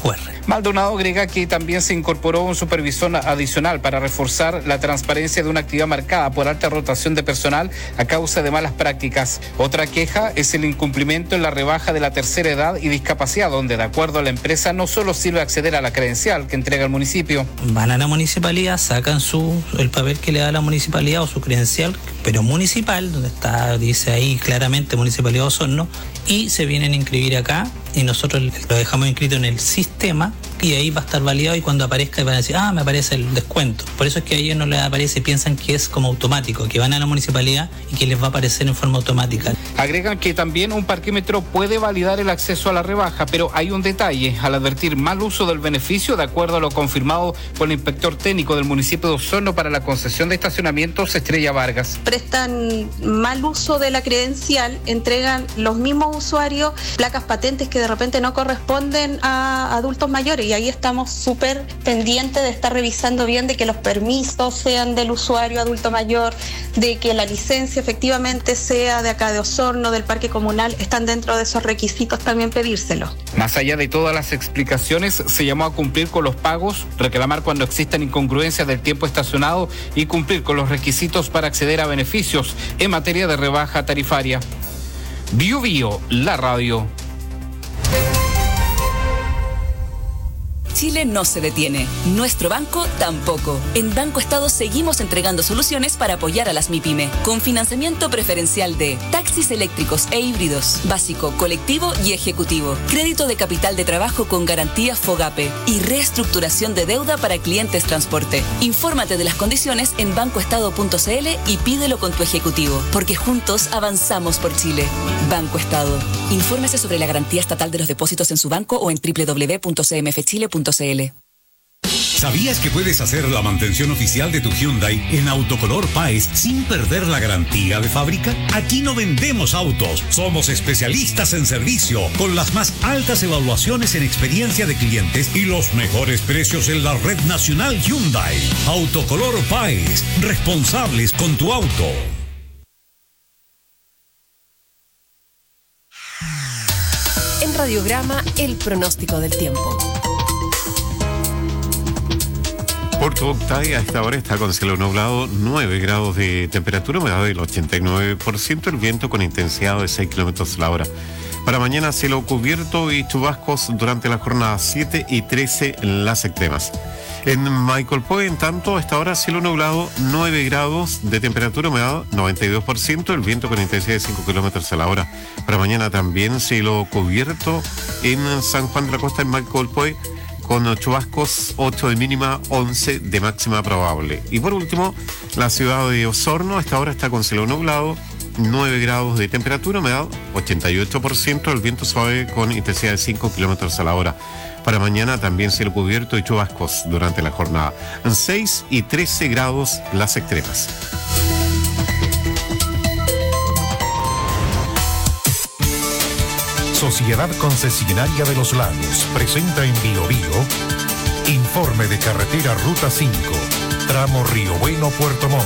Maldonado agrega que también se incorporó un supervisor adicional para reforzar la transparencia de una actividad marcada por alta rotación de personal a causa de malas prácticas. Otra queja es el incumplimiento en la rebaja de la tercera edad y discapacidad, donde de acuerdo a la empresa no solo sirve acceder a la credencial que entrega el municipio. Van a la municipalidad, sacan su el papel que le da la municipalidad o su credencial, pero municipal, donde está, dice ahí claramente Municipalidad de Osorno, y se vienen a inscribir acá y nosotros lo dejamos inscrito en el sistema y ahí va a estar validado y cuando aparezca van a decir, ah, me aparece el descuento. Por eso es que a ellos no les aparece, piensan que es como automático, que van a la municipalidad y que les va a aparecer en forma automática. Agregan que también un parquímetro puede validar el acceso a la rebaja, pero hay un detalle, al advertir mal uso del beneficio, de acuerdo a lo confirmado por el inspector técnico del municipio de Osorno para la concesión de estacionamientos, Estrella Vargas. Prestan mal uso de la credencial, entregan los mismos usuarios placas patentes que de repente no corresponden a adultos mayores y ahí estamos súper pendientes de estar revisando bien de que los permisos sean del usuario adulto mayor, de que la licencia efectivamente sea de acá de Osorno, del parque comunal, están dentro de esos requisitos también pedírselo. Más allá de todas las explicaciones, se llamó a cumplir con los pagos, reclamar cuando existan incongruencias del tiempo estacionado y cumplir con los requisitos para acceder a beneficios en materia de rebaja tarifaria. Bio Bio, la radio. Chile no se detiene. Nuestro banco tampoco. En Banco Estado seguimos entregando soluciones para apoyar a las MIPYME, con financiamiento preferencial de taxis eléctricos e híbridos, básico, colectivo y ejecutivo, crédito de capital de trabajo con garantía FOGAPE y reestructuración de deuda para clientes transporte. Infórmate de las condiciones en bancoestado punto c l y pídelo con tu ejecutivo, porque juntos avanzamos por Chile. Banco Estado. Infórmese sobre la garantía estatal de los depósitos en su banco o en doble u doble u doble u punto c m f chile punto c l. ¿Sabías que puedes hacer la mantención oficial de tu Hyundai en Autocolor Páez sin perder la garantía de fábrica? Aquí no vendemos autos, somos especialistas en servicio, con las más altas evaluaciones en experiencia de clientes y los mejores precios en la red nacional Hyundai. Autocolor Páez, responsables con tu auto. En Radiograma, el pronóstico del tiempo. Puerto Octay a esta hora está con cielo nublado, nueve grados de temperatura, humedad del ochenta y nueve por ciento, el viento con intensidad de seis kilómetros a la hora. Para mañana cielo cubierto y chubascos durante la jornada siete y trece en las extremas. En Maicolpoe, en tanto, a esta hora cielo nublado, nueve grados de temperatura, humedad noventa y dos por ciento, el viento con intensidad de cinco kilómetros a la hora. Para mañana también cielo cubierto en San Juan de la Costa, en Maicolpoe, con chubascos, ocho de mínima, once de máxima probable. Y por último, la ciudad de Osorno a esta hora está con cielo nublado, nueve grados de temperatura, humedad ochenta y ocho por ciento, el viento suave con intensidad de cinco kilómetros a la hora. Para mañana también cielo cubierto y chubascos durante la jornada, seis y trece grados las extremas. Sociedad Concesionaria de los Lagos presenta en Bio Bio informe de carretera Ruta cinco, tramo Río Bueno, Puerto Montt.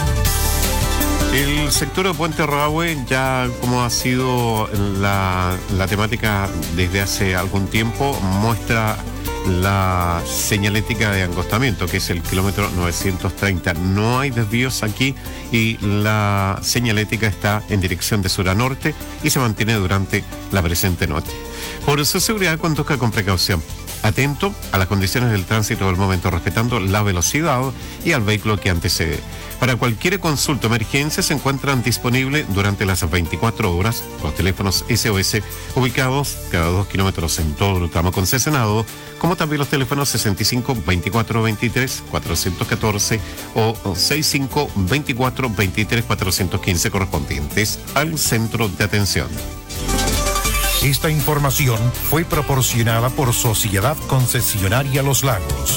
El sector de Puente Rahue, ya como ha sido la, la temática desde hace algún tiempo, muestra la señalética de angostamiento, que es el kilómetro novecientos treinta. No hay desvíos aquí y la señalética está en dirección de sur a norte y se mantiene durante la presente noche. Por su seguridad, conduzca con precaución, atento a las condiciones del tránsito del momento, respetando la velocidad y al vehículo que antecede. Para cualquier consulta o emergencia se encuentran disponibles durante las veinticuatro horas los teléfonos S O S ubicados cada dos kilómetros en todo el tramo concesionado, como también los teléfonos sesenta y cinco, veinticuatro, veintitrés, cuatrocientos catorce o sesenta y cinco, veinticuatro, veintitrés, cuatrocientos quince correspondientes al centro de atención. Esta información fue proporcionada por Sociedad Concesionaria Los Lagos.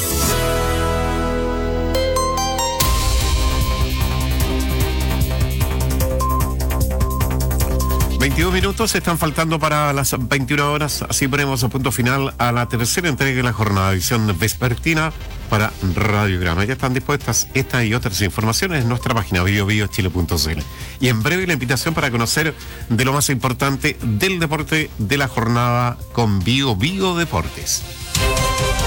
veintidós minutos están faltando para las veintiuna horas, así ponemos a punto final a la tercera entrega de la jornada de edición vespertina para Radiograma. Ya están dispuestas estas y otras informaciones en nuestra página bio bio chile punto c l. Y en breve la invitación para conocer de lo más importante del deporte de la jornada con Bio Bio Deportes.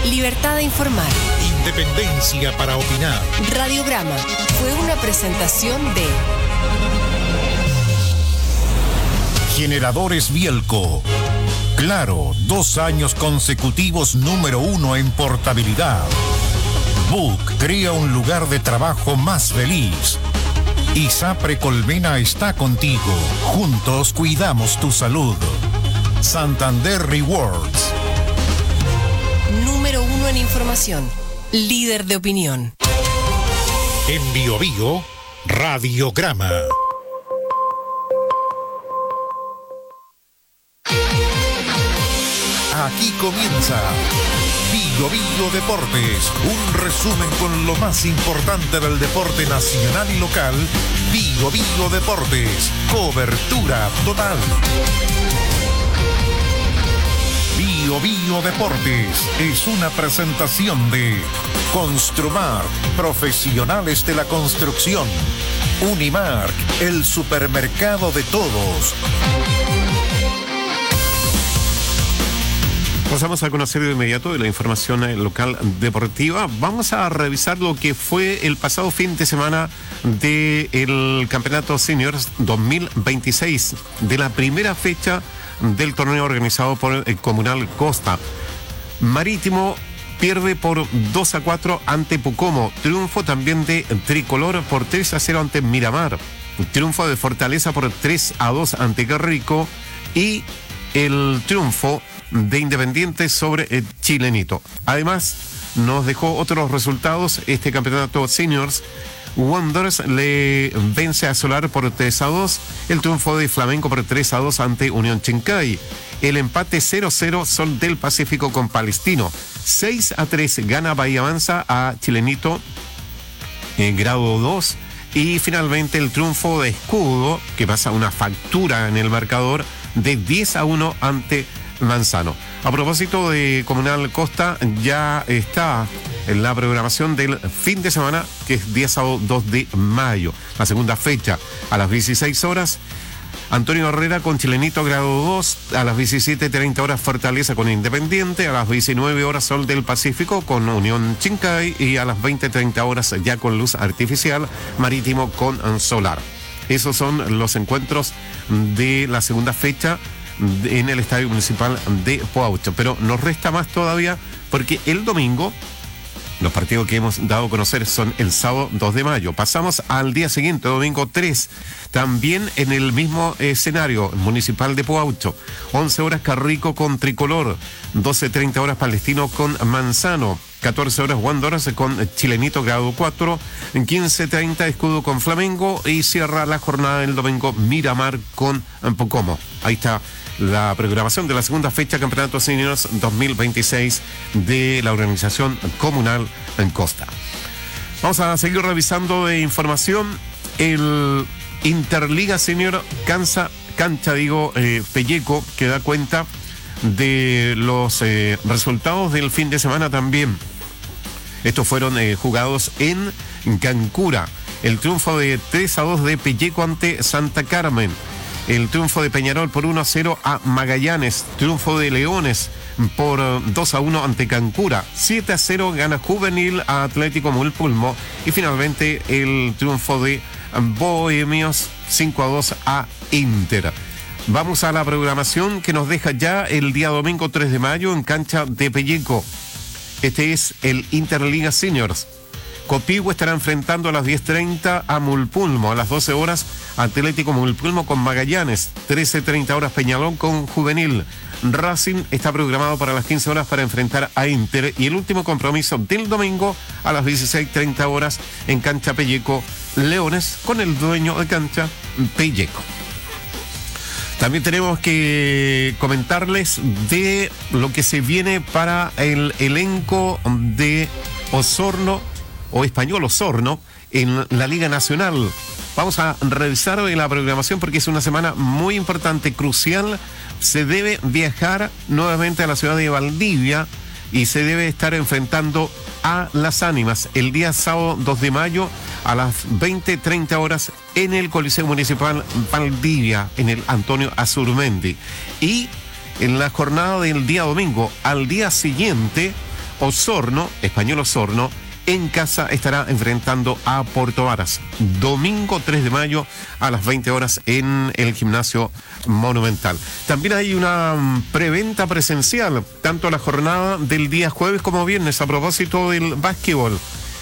Libertad de informar. Independencia para opinar. Radiograma fue una presentación de Generadores Bielco. Claro, dos años consecutivos número uno en portabilidad. Book crea un lugar de trabajo más feliz. ISAPRE Colmena está contigo. Juntos cuidamos tu salud. Santander Rewards. Número uno en información. Líder de opinión. En Bio Bio, Radiograma. Aquí comienza Bio Bio Deportes, un resumen con lo más importante del deporte nacional y local. Bio Bio Deportes, cobertura total. Bio Bio Deportes es una presentación de Construmar, profesionales de la construcción. Unimark, el supermercado de todos. Pasamos a conocer de inmediato de la información local deportiva. Vamos a revisar lo que fue el pasado fin de semana del Campeonato Seniors dos mil veintiséis, de la primera fecha del torneo organizado por el Comunal Costa. Marítimo pierde por dos a cuatro ante Pucoma. Triunfo también de Tricolor por tres a cero ante Miramar. Triunfo de Fortaleza por tres a dos ante Carrico. Y el triunfo de Independiente sobre el Chilenito. Además, nos dejó otros resultados este campeonato Seniors. Wanderers le vence a Solar por tres a dos. El triunfo de Flamengo por tres a dos ante Unión Chincay. El empate cero cero Sol del Pacífico con Palestino. seis a tres gana Bahía Mansa a Chilenito en grado dos. Y finalmente el triunfo de Escudo, que pasa una factura en el marcador, de diez a uno ante Manzano. A propósito de Comunal Costa, ya está en la programación del fin de semana, que es día sábado dos de mayo. La segunda fecha, a las dieciséis horas, Antonio Herrera con Chilenito grado dos, a las diecisiete treinta horas Fortaleza con Independiente, a las diecinueve horas Sol del Pacífico con Unión Chincay y a las veinte treinta horas ya con Luz Artificial Marítimo con Solar. Esos son los encuentros de la segunda fecha en el Estadio Municipal de Puaucho. Pero nos resta más todavía porque el domingo, los partidos que hemos dado a conocer son el sábado dos de mayo. Pasamos al día siguiente, domingo tres, también en el mismo escenario, Municipal de Puaucho. once horas Carrico con Tricolor, doce treinta horas Palestino con Manzano, catorce horas Wanderers con Chilenito grado cuatro, quince treinta Escudo con Flamengo y cierra la jornada del domingo Miramar con Pucoma. Ahí está la programación de la segunda fecha Campeonato Seniors dos mil veintiséis de la organización comunal en Costa. Vamos a seguir revisando de información. El Interliga Senior cansa, cancha, digo, eh, Pelleco, que da cuenta de los eh, resultados del fin de semana también. Estos fueron eh, jugados en Cancura. El triunfo de tres a dos de Pelleco ante Santa Carmen. El triunfo de Peñarol por uno a cero a Magallanes. Triunfo de Leones por dos a uno ante Cancura. siete a cero gana Juvenil a Atlético Mulpulmo. Y finalmente el triunfo de Bohemios cinco a dos a Inter. Vamos a la programación que nos deja ya el día domingo tres de mayo en cancha de Pelleco. Este es el Interliga Seniors. Copihue estará enfrentando a las diez treinta a Mulpulmo. A las doce horas Atlético Mulpulmo con Magallanes. trece treinta horas Peñalón con Juvenil. Racing está programado para las quince horas para enfrentar a Inter. Y el último compromiso del domingo a las dieciséis treinta horas en cancha Pelleco, Leones con el dueño de cancha Pelleco. También tenemos que comentarles de lo que se viene para el elenco de Osorno o Español Osorno en la Liga Nacional. Vamos a revisar hoy la programación porque es una semana muy importante, crucial. Se debe viajar nuevamente a la ciudad de Valdivia y se debe estar enfrentando a Las Ánimas el día sábado dos de mayo a las veinte treinta horas en el Coliseo Municipal Valdivia, en el Antonio Azurmendi. Y en la jornada del día domingo, al día siguiente, Osorno, Español Osorno, en casa estará enfrentando a Puerto Varas. Domingo tres de mayo a las veinte horas en el Gimnasio Monumental. También hay una preventa presencial, tanto la jornada del día jueves como viernes, a propósito del básquetbol.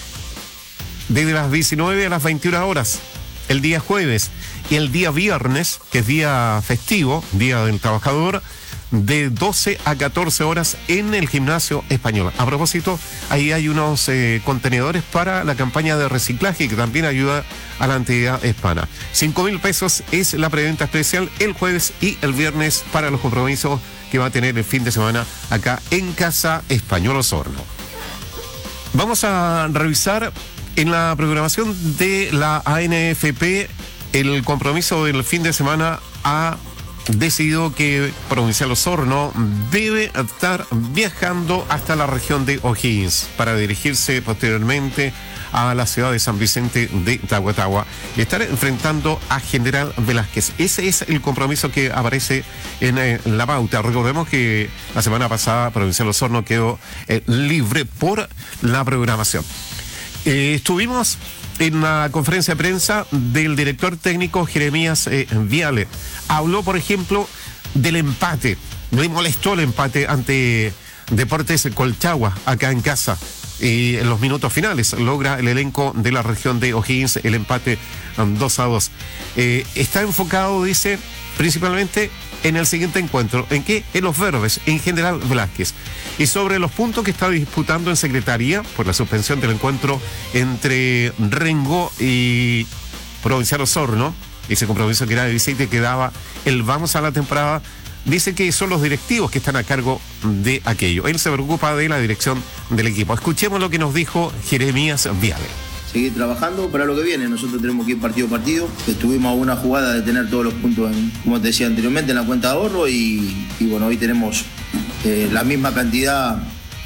Desde las diecinueve a las veintiuna horas, el día jueves, y el día viernes, que es día festivo, Día del Trabajador, de doce a catorce horas en el Gimnasio Español. A propósito, ahí hay unos eh, contenedores para la campaña de reciclaje que también ayuda a la entidad hispana. cinco mil pesos es la preventa especial el jueves y el viernes para los compromisos que va a tener el fin de semana acá en Casa Español Osorno. Vamos a revisar en la programación de la A N F P el compromiso del fin de semana. A decidido que Provincial Osorno debe estar viajando hasta la región de O'Higgins para dirigirse posteriormente a la ciudad de San Vicente de Tahuatahua y estar enfrentando a General Velázquez. Ese es el compromiso que aparece en eh, la pauta. Recordemos que la semana pasada Provincial Osorno quedó eh, libre por la programación. Eh, estuvimos en la conferencia de prensa del director técnico Jeremías eh, Viale. Habló, por ejemplo, del empate. Le molestó el empate ante Deportes Colchagua, acá en casa. Y en los minutos finales logra el elenco de la región de O'Higgins el empate um, dos a dos. Eh, está enfocado, dice, principalmente en el siguiente encuentro. ¿En qué? En los verdes, en General Velázquez. Y sobre los puntos que está disputando en Secretaría por la suspensión del encuentro entre Rengo y Provincial Osorno, ese compromiso que era de visita y que daba el vamos a la temporada, dice que son los directivos que están a cargo de aquello. Él se preocupa de la dirección del equipo. Escuchemos lo que nos dijo Jeremías Viale. Seguir trabajando para lo que viene. Nosotros tenemos que ir partido a partido. Estuvimos a una jugada de tener todos los puntos, en, como te decía anteriormente, en la cuenta de ahorro y, y bueno, hoy tenemos eh, la misma cantidad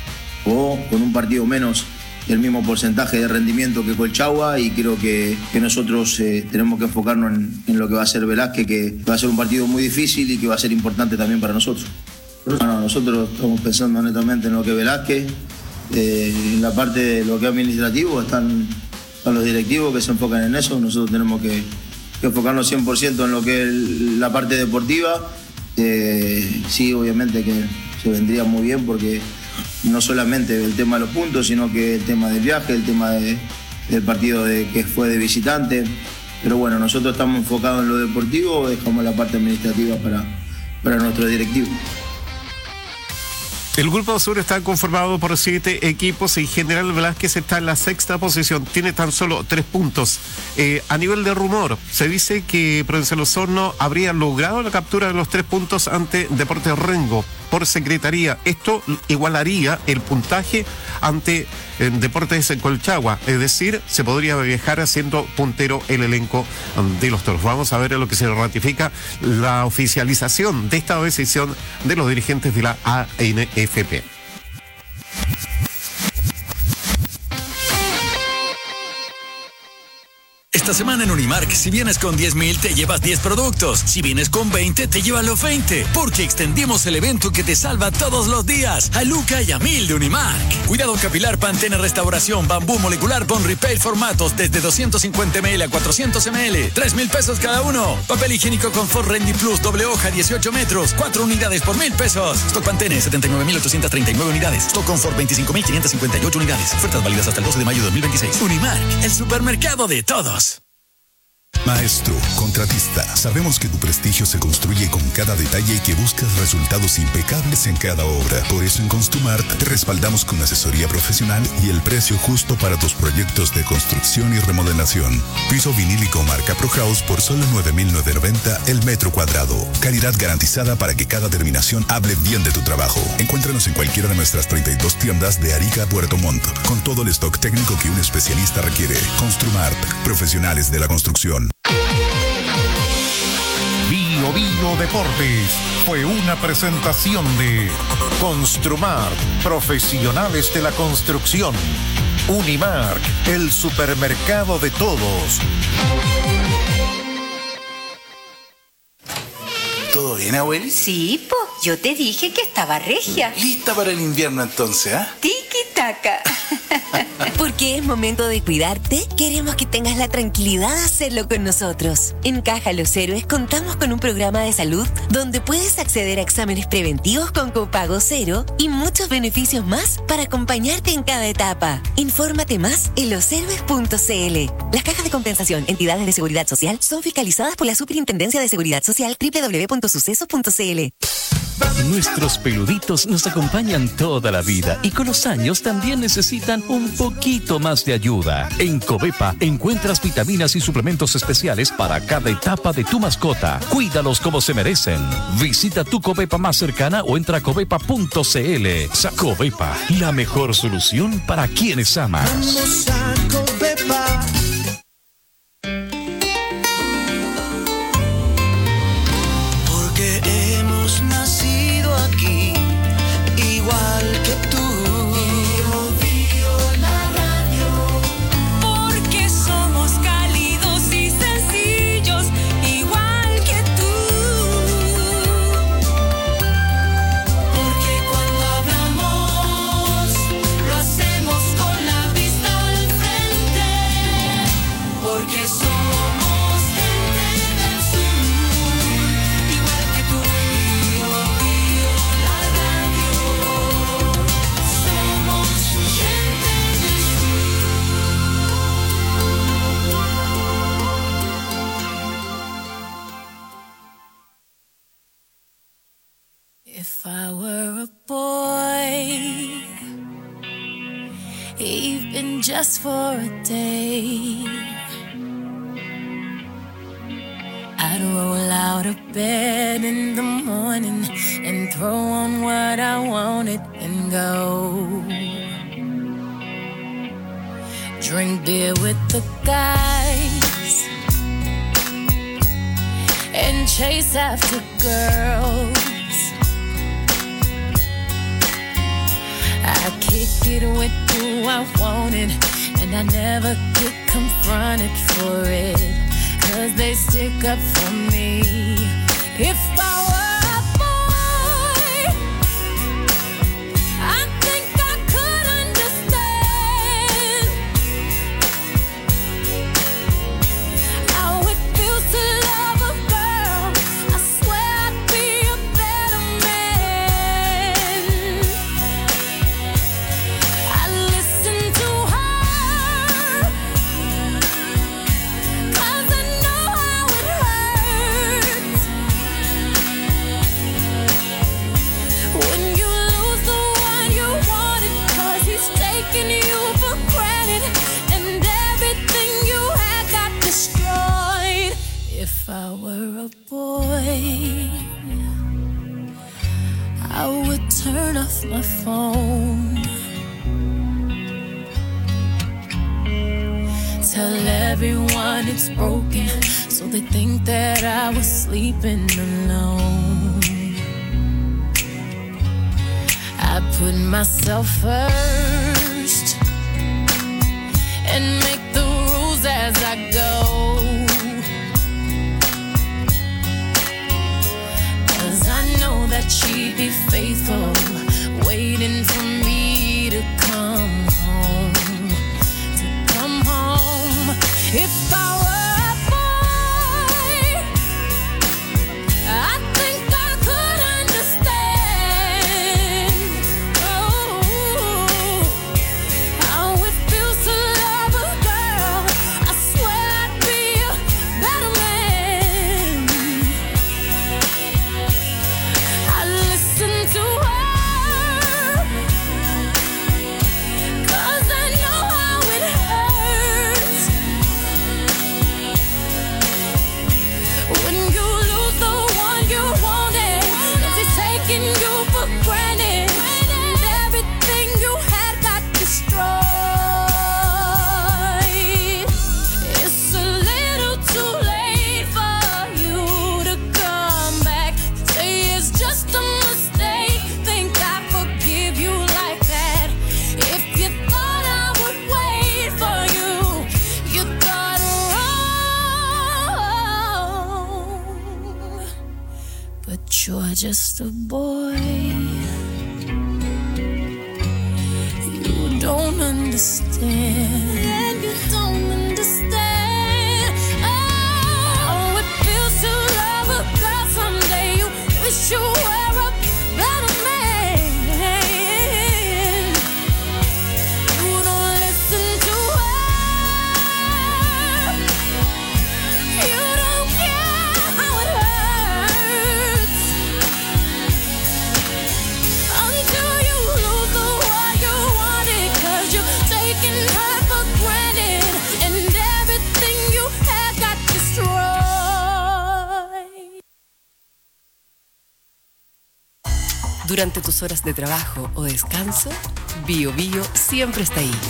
o con un partido menos el mismo porcentaje de rendimiento que Colchagua y creo que, que nosotros eh, tenemos que enfocarnos en, en lo que va a ser Velázquez, que va a ser un partido muy difícil y que va a ser importante también para nosotros. Bueno, nosotros estamos pensando netamente en lo que es Velázquez, eh, en la parte de lo que es administrativo están... a los directivos que se enfocan en eso. Nosotros tenemos que, que enfocarnos cien por ciento en lo que es la parte deportiva. Eh, sí, obviamente que se vendría muy bien porque no solamente el tema de los puntos, sino que el tema del viaje, el tema de, del partido de, que fue de visitante. Pero bueno, nosotros estamos enfocados en lo deportivo, dejamos la parte administrativa para, para nuestros directivos. El Grupo Sur está conformado por siete equipos y General Velázquez está en la sexta posición. Tiene tan solo tres puntos. Eh, a nivel de rumor, se dice que Provincial Osorno habría logrado la captura de los tres puntos ante Deportes Rengo por Secretaría. Esto igualaría el puntaje ante eh, Deportes Colchagua. Es decir, se podría viajar siendo puntero el elenco de los Toros. Vamos a ver en lo que se ratifica la oficialización de esta decisión de los dirigentes de la A N F P. Esta semana en Unimark, si vienes con diez mil, te llevas diez productos. Si vienes con veinte, te llevas los veinte. Porque extendimos el evento que te salva todos los días. A Luca y a Mil de Unimark. Cuidado capilar, Pantene Restauración, Bambú Molecular, Bond Repair formatos desde doscientos cincuenta mililitros a cuatrocientos mililitros. tres mil pesos cada uno. Papel higiénico Confort Rendy Plus, doble hoja, dieciocho metros. cuatro unidades por mil pesos. Stock Pantene, setenta y nueve mil ochocientos treinta y nueve unidades. Stock Confort, veinticinco mil quinientos cincuenta y ocho unidades. Ofertas válidas hasta el doce de mayo de dos mil veintiséis. Unimark, el supermercado de todos. Maestro, contratista, sabemos que tu prestigio se construye con cada detalle y que buscas resultados impecables en cada obra. Por eso en Construmart te respaldamos con asesoría profesional y el precio justo para tus proyectos de construcción y remodelación. Piso vinílico marca ProHouse por solo nueve mil novecientos noventa el metro cuadrado. Calidad garantizada para que cada terminación hable bien de tu trabajo. Encuéntranos en cualquiera de nuestras treinta y dos tiendas de Arica a Puerto Montt, con todo el stock técnico que un especialista requiere. Construmart, profesionales de la construcción. Bio Bio Deportes fue una presentación de Construmart, profesionales de la construcción. Unimark, el supermercado de todos. ¿Todo bien, abueli? Sí, po. Yo te dije que estaba regia. Lista para el invierno entonces, ¿ah? ¿eh? Tiki caca. Porque es momento de cuidarte, queremos que tengas la tranquilidad de hacerlo con nosotros. En Caja Los Héroes contamos con un programa de salud donde puedes acceder a exámenes preventivos con copago cero y muchos beneficios más para acompañarte en cada etapa. Infórmate más en los héroes punto c l. Las cajas de compensación, entidades de seguridad social, son fiscalizadas por la Superintendencia de Seguridad Social doble u doble u doble u punto suceso punto c l. Nuestros peluditos nos acompañan toda la vida y con los años también necesitan un poquito más de ayuda. En Covepa encuentras vitaminas y suplementos especiales para cada etapa de tu mascota. Cuídalos como se merecen. Visita tu Covepa más cercana o entra a covepa punto c l. Covepa, la mejor solución para quienes amas. Vamos a Covepa. Porque hemos nacido aquí, igual que tú. Bio, bio, la radio. Porque somos cálidos y sencillos, igual que tú. Porque cuando hablamos, lo hacemos con la vista al frente. Porque somos gente del sur, igual que tú. Bio, bio, la radio. Somos gente del sur. If I were a boy, even just for a day, I'd roll out of bed in the morning and throw on what I wanted and go. Drink beer with the guys and chase after girls. I kick it with who I wanted, and I never get confronted for it, 'cause they stick up for me. If I were a boy, I think I could understand how it feels to love a girl. I swear I'd be a better man. I listen to her, 'cause I know how it hurts when you lose the one you wanted, 'cause he's taking you for granted and everything you had got destroyed. If I were a boy, I would turn off my phone, tell everyone it's broken, so they think that I was sleeping alone. I put myself first and make the rules as I go, 'cause I know that she'd be faithful, waiting for me to come home, to come home. If I were a boy, I think I could understand, oh, how it feels to love a girl. I swear I'd be a better man. I listen to her, 'cause I know how it hurts when you lose the one you wanted, 'cause he's taking you for granted and everything you had got destroyed. It's a little too late for you to come back, say it's just a mistake, think I forgive you like that. If you thought I would wait for you, you thought wrong. But you're just a boy, you don't understand. And you don't understand. Oh, it feels to love a girl someday. You wish you were a better man. You don't listen to her. You don't care how it hurts until you lose the one you wanted, 'cause you're taking her for granted and everything you had got destroyed. Durante tus horas de trabajo o descanso, Bio Bio siempre está ahí.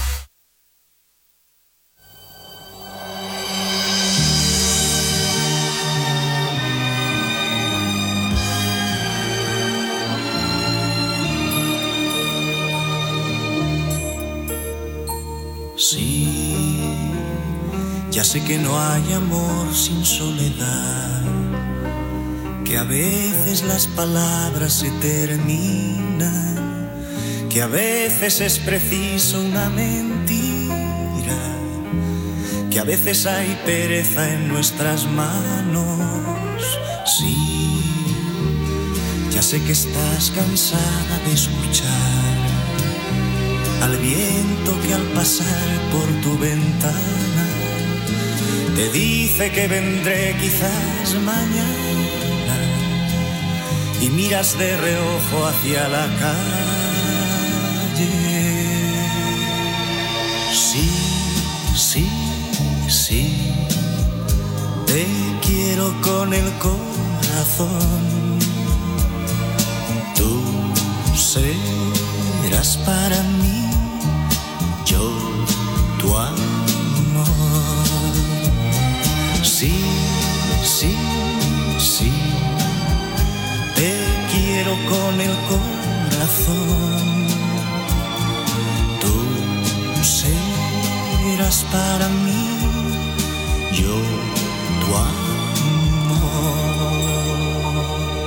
Sí, ya sé que no hay amor sin soledad, que a veces las palabras se terminan, que a veces es preciso una mentira, que a veces hay pereza en nuestras manos. Sí, ya sé que estás cansada de escuchar al viento que al pasar por tu ventana te dice que vendré quizás mañana, y miras de reojo hacia la calle. Sí, sí, sí, te quiero con el corazón. Tú serás para mí, yo tu amor. Sí, sí, sí, te quiero con el corazón. Tú serás para mí, yo tu amor.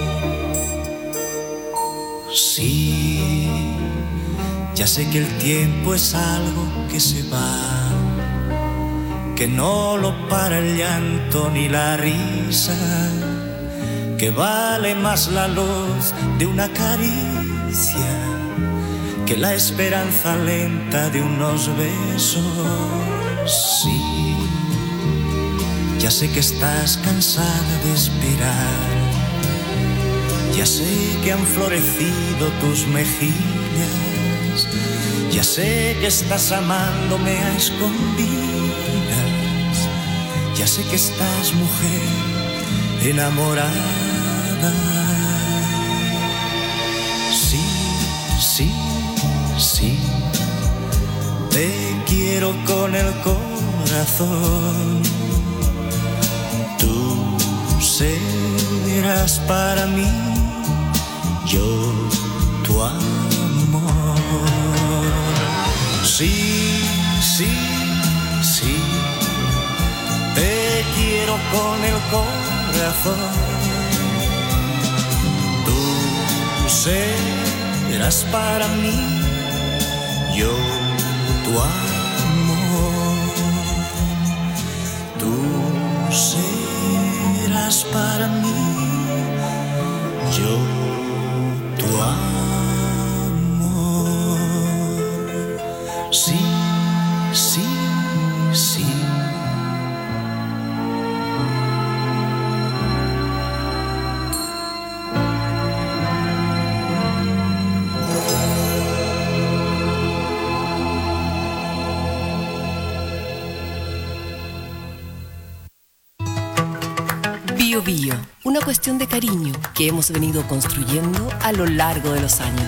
Sí, ya sé que el tiempo es algo que se va, que no lo para el llanto ni la risa, que vale más la luz de una caricia que la esperanza lenta de unos besos. Sí, ya sé que estás cansada de esperar, ya sé que han florecido tus mejillas, ya sé que estás amándome a escondidas, ya sé que estás, mujer, enamorada. Sí, sí, sí, te quiero con el corazón. Tú serás para mí, yo tu amor. Sí, sí, sí, te quiero con el corazón. Tú serás para mí, yo tu amor. Tú serás para mí, yo tu amor. Sí, sí, sí. Bio Bio, una cuestión de cariño que hemos venido construyendo a lo largo de los años.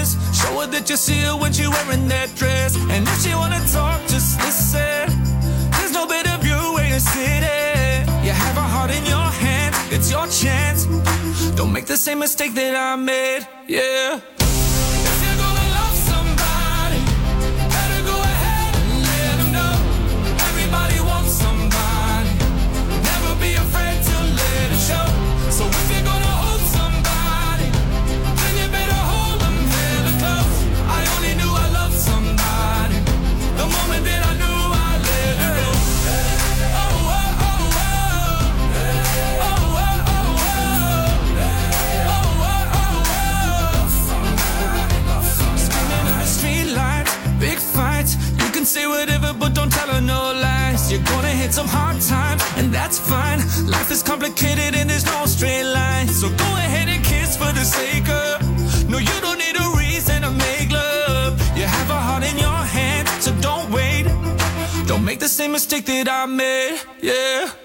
You see her when she wearing that dress, and if she wanna talk, just listen. chance. Don't make the same mistake that I made, yeah. If you're gonna love somebody, better go ahead and let them know. Everybody wants somebody, never be afraid to let it show. So if you're gonna hold somebody, then you better hold them hella close. I only knew I loved somebody the moment that I knew I let her go. Oh, oh, oh, oh. Oh, oh, oh, oh. Oh, oh, oh, oh. Screaming in the street lights, big fights. You can say whatever, but don't tell her no lies. You're gonna hit some hard times, and that's fine. Life is complicated and there's no straight line. So go ahead and kiss for the sake of. No, you don't need a reason to make love. You have a heart in your hand, so don't wait. Don't make the same mistake that I made, yeah.